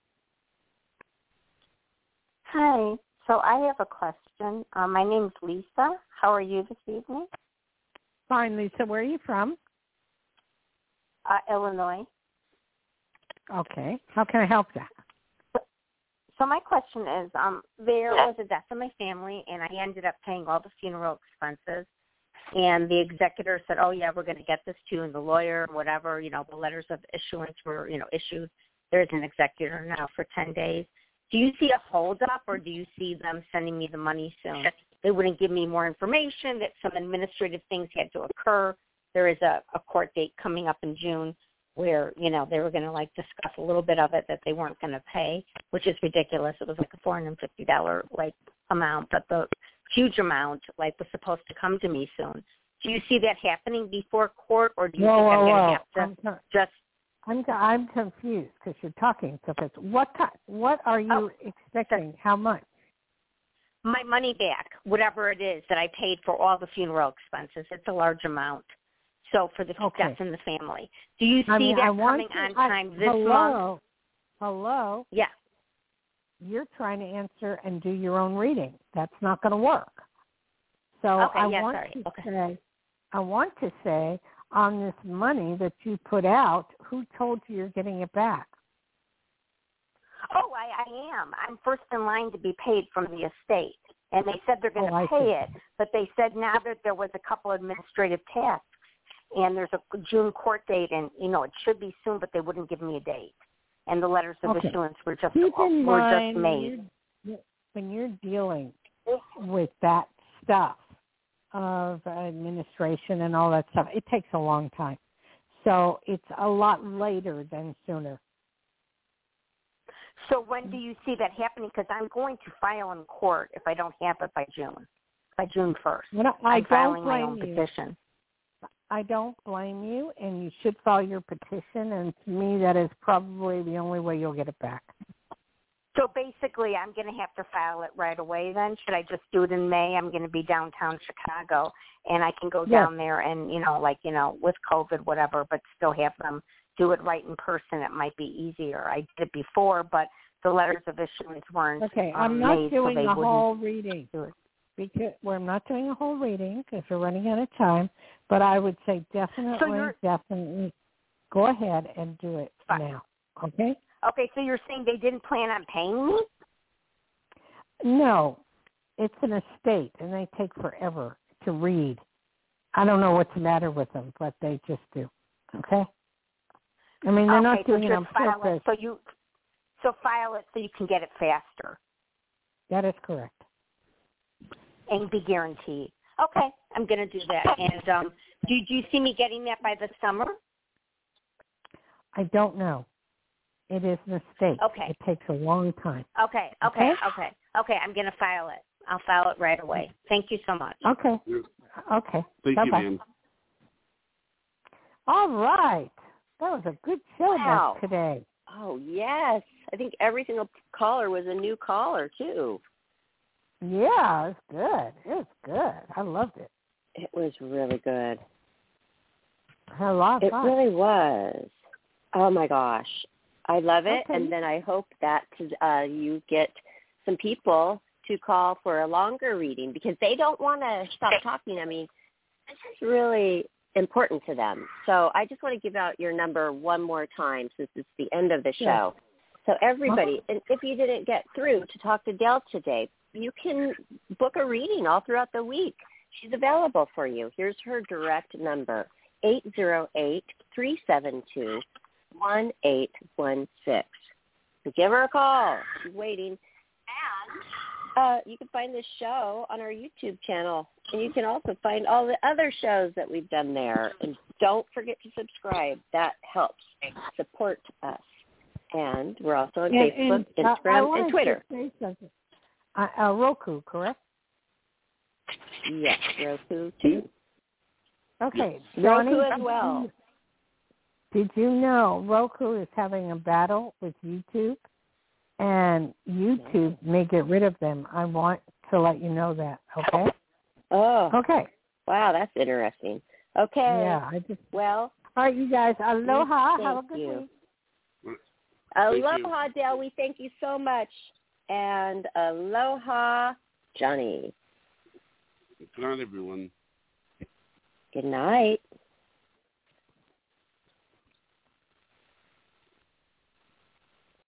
Speaker 9: Hi. So I have a question. Uh, my name's Lisa. How are you this evening?
Speaker 4: Fine, Lisa. Where are you from?
Speaker 9: Uh, Illinois.
Speaker 4: Okay. How can I help you?
Speaker 9: So, so my question is, um, there was a death in my family, and I ended up paying all the funeral expenses. And the executor said, oh, yeah, we're going to get this to you, and the lawyer, whatever, you know, the letters of issuance were, you know, issued. There's an executor now for ten days. Do you see a holdup, or do you see them sending me the money soon? They wouldn't give me more information, that some administrative things had to occur. There is a, a court date coming up in June where, you know, they were going to, like, discuss a little bit of it that they weren't going to pay, which is ridiculous. It was like a four hundred fifty dollars, like, amount, but the huge amount, like, was supposed to come to me soon. Do you see that happening before court, or do you
Speaker 4: whoa,
Speaker 9: think
Speaker 4: whoa,
Speaker 9: I'm going
Speaker 4: whoa.
Speaker 9: to have to
Speaker 4: I'm con-
Speaker 9: just...
Speaker 4: I'm I'm confused because you're talking so fast. What kind, what are you
Speaker 9: Oh,
Speaker 4: expecting? How much?
Speaker 9: My money back, whatever it is that I paid for all the funeral expenses. It's a large amount. So for the
Speaker 4: Okay.
Speaker 9: death in the family. Do you see
Speaker 4: I mean,
Speaker 9: that
Speaker 4: I want
Speaker 9: coming
Speaker 4: to,
Speaker 9: on
Speaker 4: I,
Speaker 9: time this
Speaker 4: hello,
Speaker 9: month?
Speaker 4: Hello?
Speaker 9: Yeah.
Speaker 4: You're trying to answer and do your own reading. That's not going to work. So
Speaker 9: Okay,
Speaker 4: I
Speaker 9: yeah,
Speaker 4: want
Speaker 9: sorry.
Speaker 4: to
Speaker 9: Okay.
Speaker 4: say, I want to say, on this money that you put out, who told you you're getting it back?
Speaker 9: Oh, I, I am. I'm first in line to be paid from the estate. And they said they're going to
Speaker 4: Oh, I
Speaker 9: pay
Speaker 4: see.
Speaker 9: it, but they said now that there was a couple administrative tasks, and there's a June court date, and, you know, it should be soon, but they wouldn't give me a date. And the letters of
Speaker 4: Okay.
Speaker 9: issuance were just,
Speaker 4: Keep in
Speaker 9: were
Speaker 4: mind
Speaker 9: just made.
Speaker 4: When you're, when you're dealing with that stuff of administration and all that stuff, it takes a long time. So it's a lot later than sooner.
Speaker 9: So when do you see that happening? Because I'm going to file in court if I don't have it by June, by June first.
Speaker 4: Well, I
Speaker 9: I'm
Speaker 4: don't
Speaker 9: filing my own
Speaker 4: blame you.
Speaker 9: petition.
Speaker 4: I don't blame you, and you should file your petition, and to me that is probably the only way you'll get it back.
Speaker 9: So basically I'm going to have to file it right away then? Should I just do it in May? I'm going to be downtown Chicago, and I can go
Speaker 4: Yes.
Speaker 9: down there and, you know, like, you know, with COVID, whatever, but still have them do it right in person. It might be easier. I did it before, but the letters of issuance weren't
Speaker 4: Okay,
Speaker 9: um,
Speaker 4: I'm not
Speaker 9: made,
Speaker 4: doing
Speaker 9: so they
Speaker 4: a
Speaker 9: wouldn't
Speaker 4: whole reading.
Speaker 9: do it.
Speaker 4: Because we're not doing a whole reading because we're running out of time, but I would say definitely,
Speaker 9: you're-
Speaker 4: definitely go ahead and do it
Speaker 9: Fine.
Speaker 4: now, okay?
Speaker 9: Okay, so you're saying they didn't plan on paying me?
Speaker 4: No, it's an estate, and they take forever to read. I don't know what's the matter with them, but they just do, okay? I mean, they're
Speaker 9: okay,
Speaker 4: not doing
Speaker 9: so
Speaker 4: it on
Speaker 9: just file
Speaker 4: purpose.
Speaker 9: it so you so file it so you can get it faster
Speaker 4: That is correct.
Speaker 9: and be guaranteed. Okay, I'm going to do that. And um, do, do you see me getting that by the summer?
Speaker 4: I don't know. It is an estate.
Speaker 9: Okay.
Speaker 4: It takes a long time.
Speaker 9: Okay, okay, okay, okay. I'm going to file it. I'll file it right away. Thank you so much.
Speaker 4: Okay. Okay.
Speaker 2: Thank
Speaker 4: Bye-bye.
Speaker 2: you, ma'am.
Speaker 4: All right. That was a good show
Speaker 3: Wow.
Speaker 4: back today.
Speaker 3: Oh, yes. I think every single caller was a new caller, too.
Speaker 4: Yeah, it's good. It's good. I loved it.
Speaker 3: It was really good.
Speaker 4: I had a lot of
Speaker 3: It
Speaker 4: fun.
Speaker 3: really was. Oh, my gosh. I love it.
Speaker 4: Okay.
Speaker 3: And then I hope that uh, you get some people to call for a longer reading because they don't want to stop talking. I mean, this is really important to them. So I just want to give out your number one more time since it's the end of the show.
Speaker 4: Yes.
Speaker 3: So everybody, and if you didn't get through to talk to Dell today, you can book a reading all throughout the week. She's available for you. Here's her direct number, eight zero eight, three seven two, one eight one six. So give her a call. She's waiting. And uh, you can find this show on our YouTube channel. And you can also find all the other shows that we've done there. And don't forget to subscribe. That helps support us. And we're also on
Speaker 4: And-
Speaker 3: Facebook,
Speaker 4: and, uh, I
Speaker 3: Instagram,
Speaker 4: wanted
Speaker 3: and Twitter.
Speaker 4: to say something. Uh, uh, Roku, correct?
Speaker 3: Yes, Roku too.
Speaker 4: Okay.
Speaker 3: Roku
Speaker 4: Johnny,
Speaker 3: as well.
Speaker 4: Did you know Roku is having a battle with YouTube? And YouTube may get rid of them. I want to let you know that, okay?
Speaker 3: Oh.
Speaker 4: Okay.
Speaker 3: Wow, that's interesting. Okay.
Speaker 4: Yeah, I just...
Speaker 3: Well.
Speaker 4: All right, you guys. Aloha.
Speaker 3: Thank
Speaker 4: Have a good
Speaker 3: you.
Speaker 4: week.
Speaker 3: Aloha, Dale. We thank you so much. And aloha, Johnny.
Speaker 2: Good night, everyone.
Speaker 3: Good night.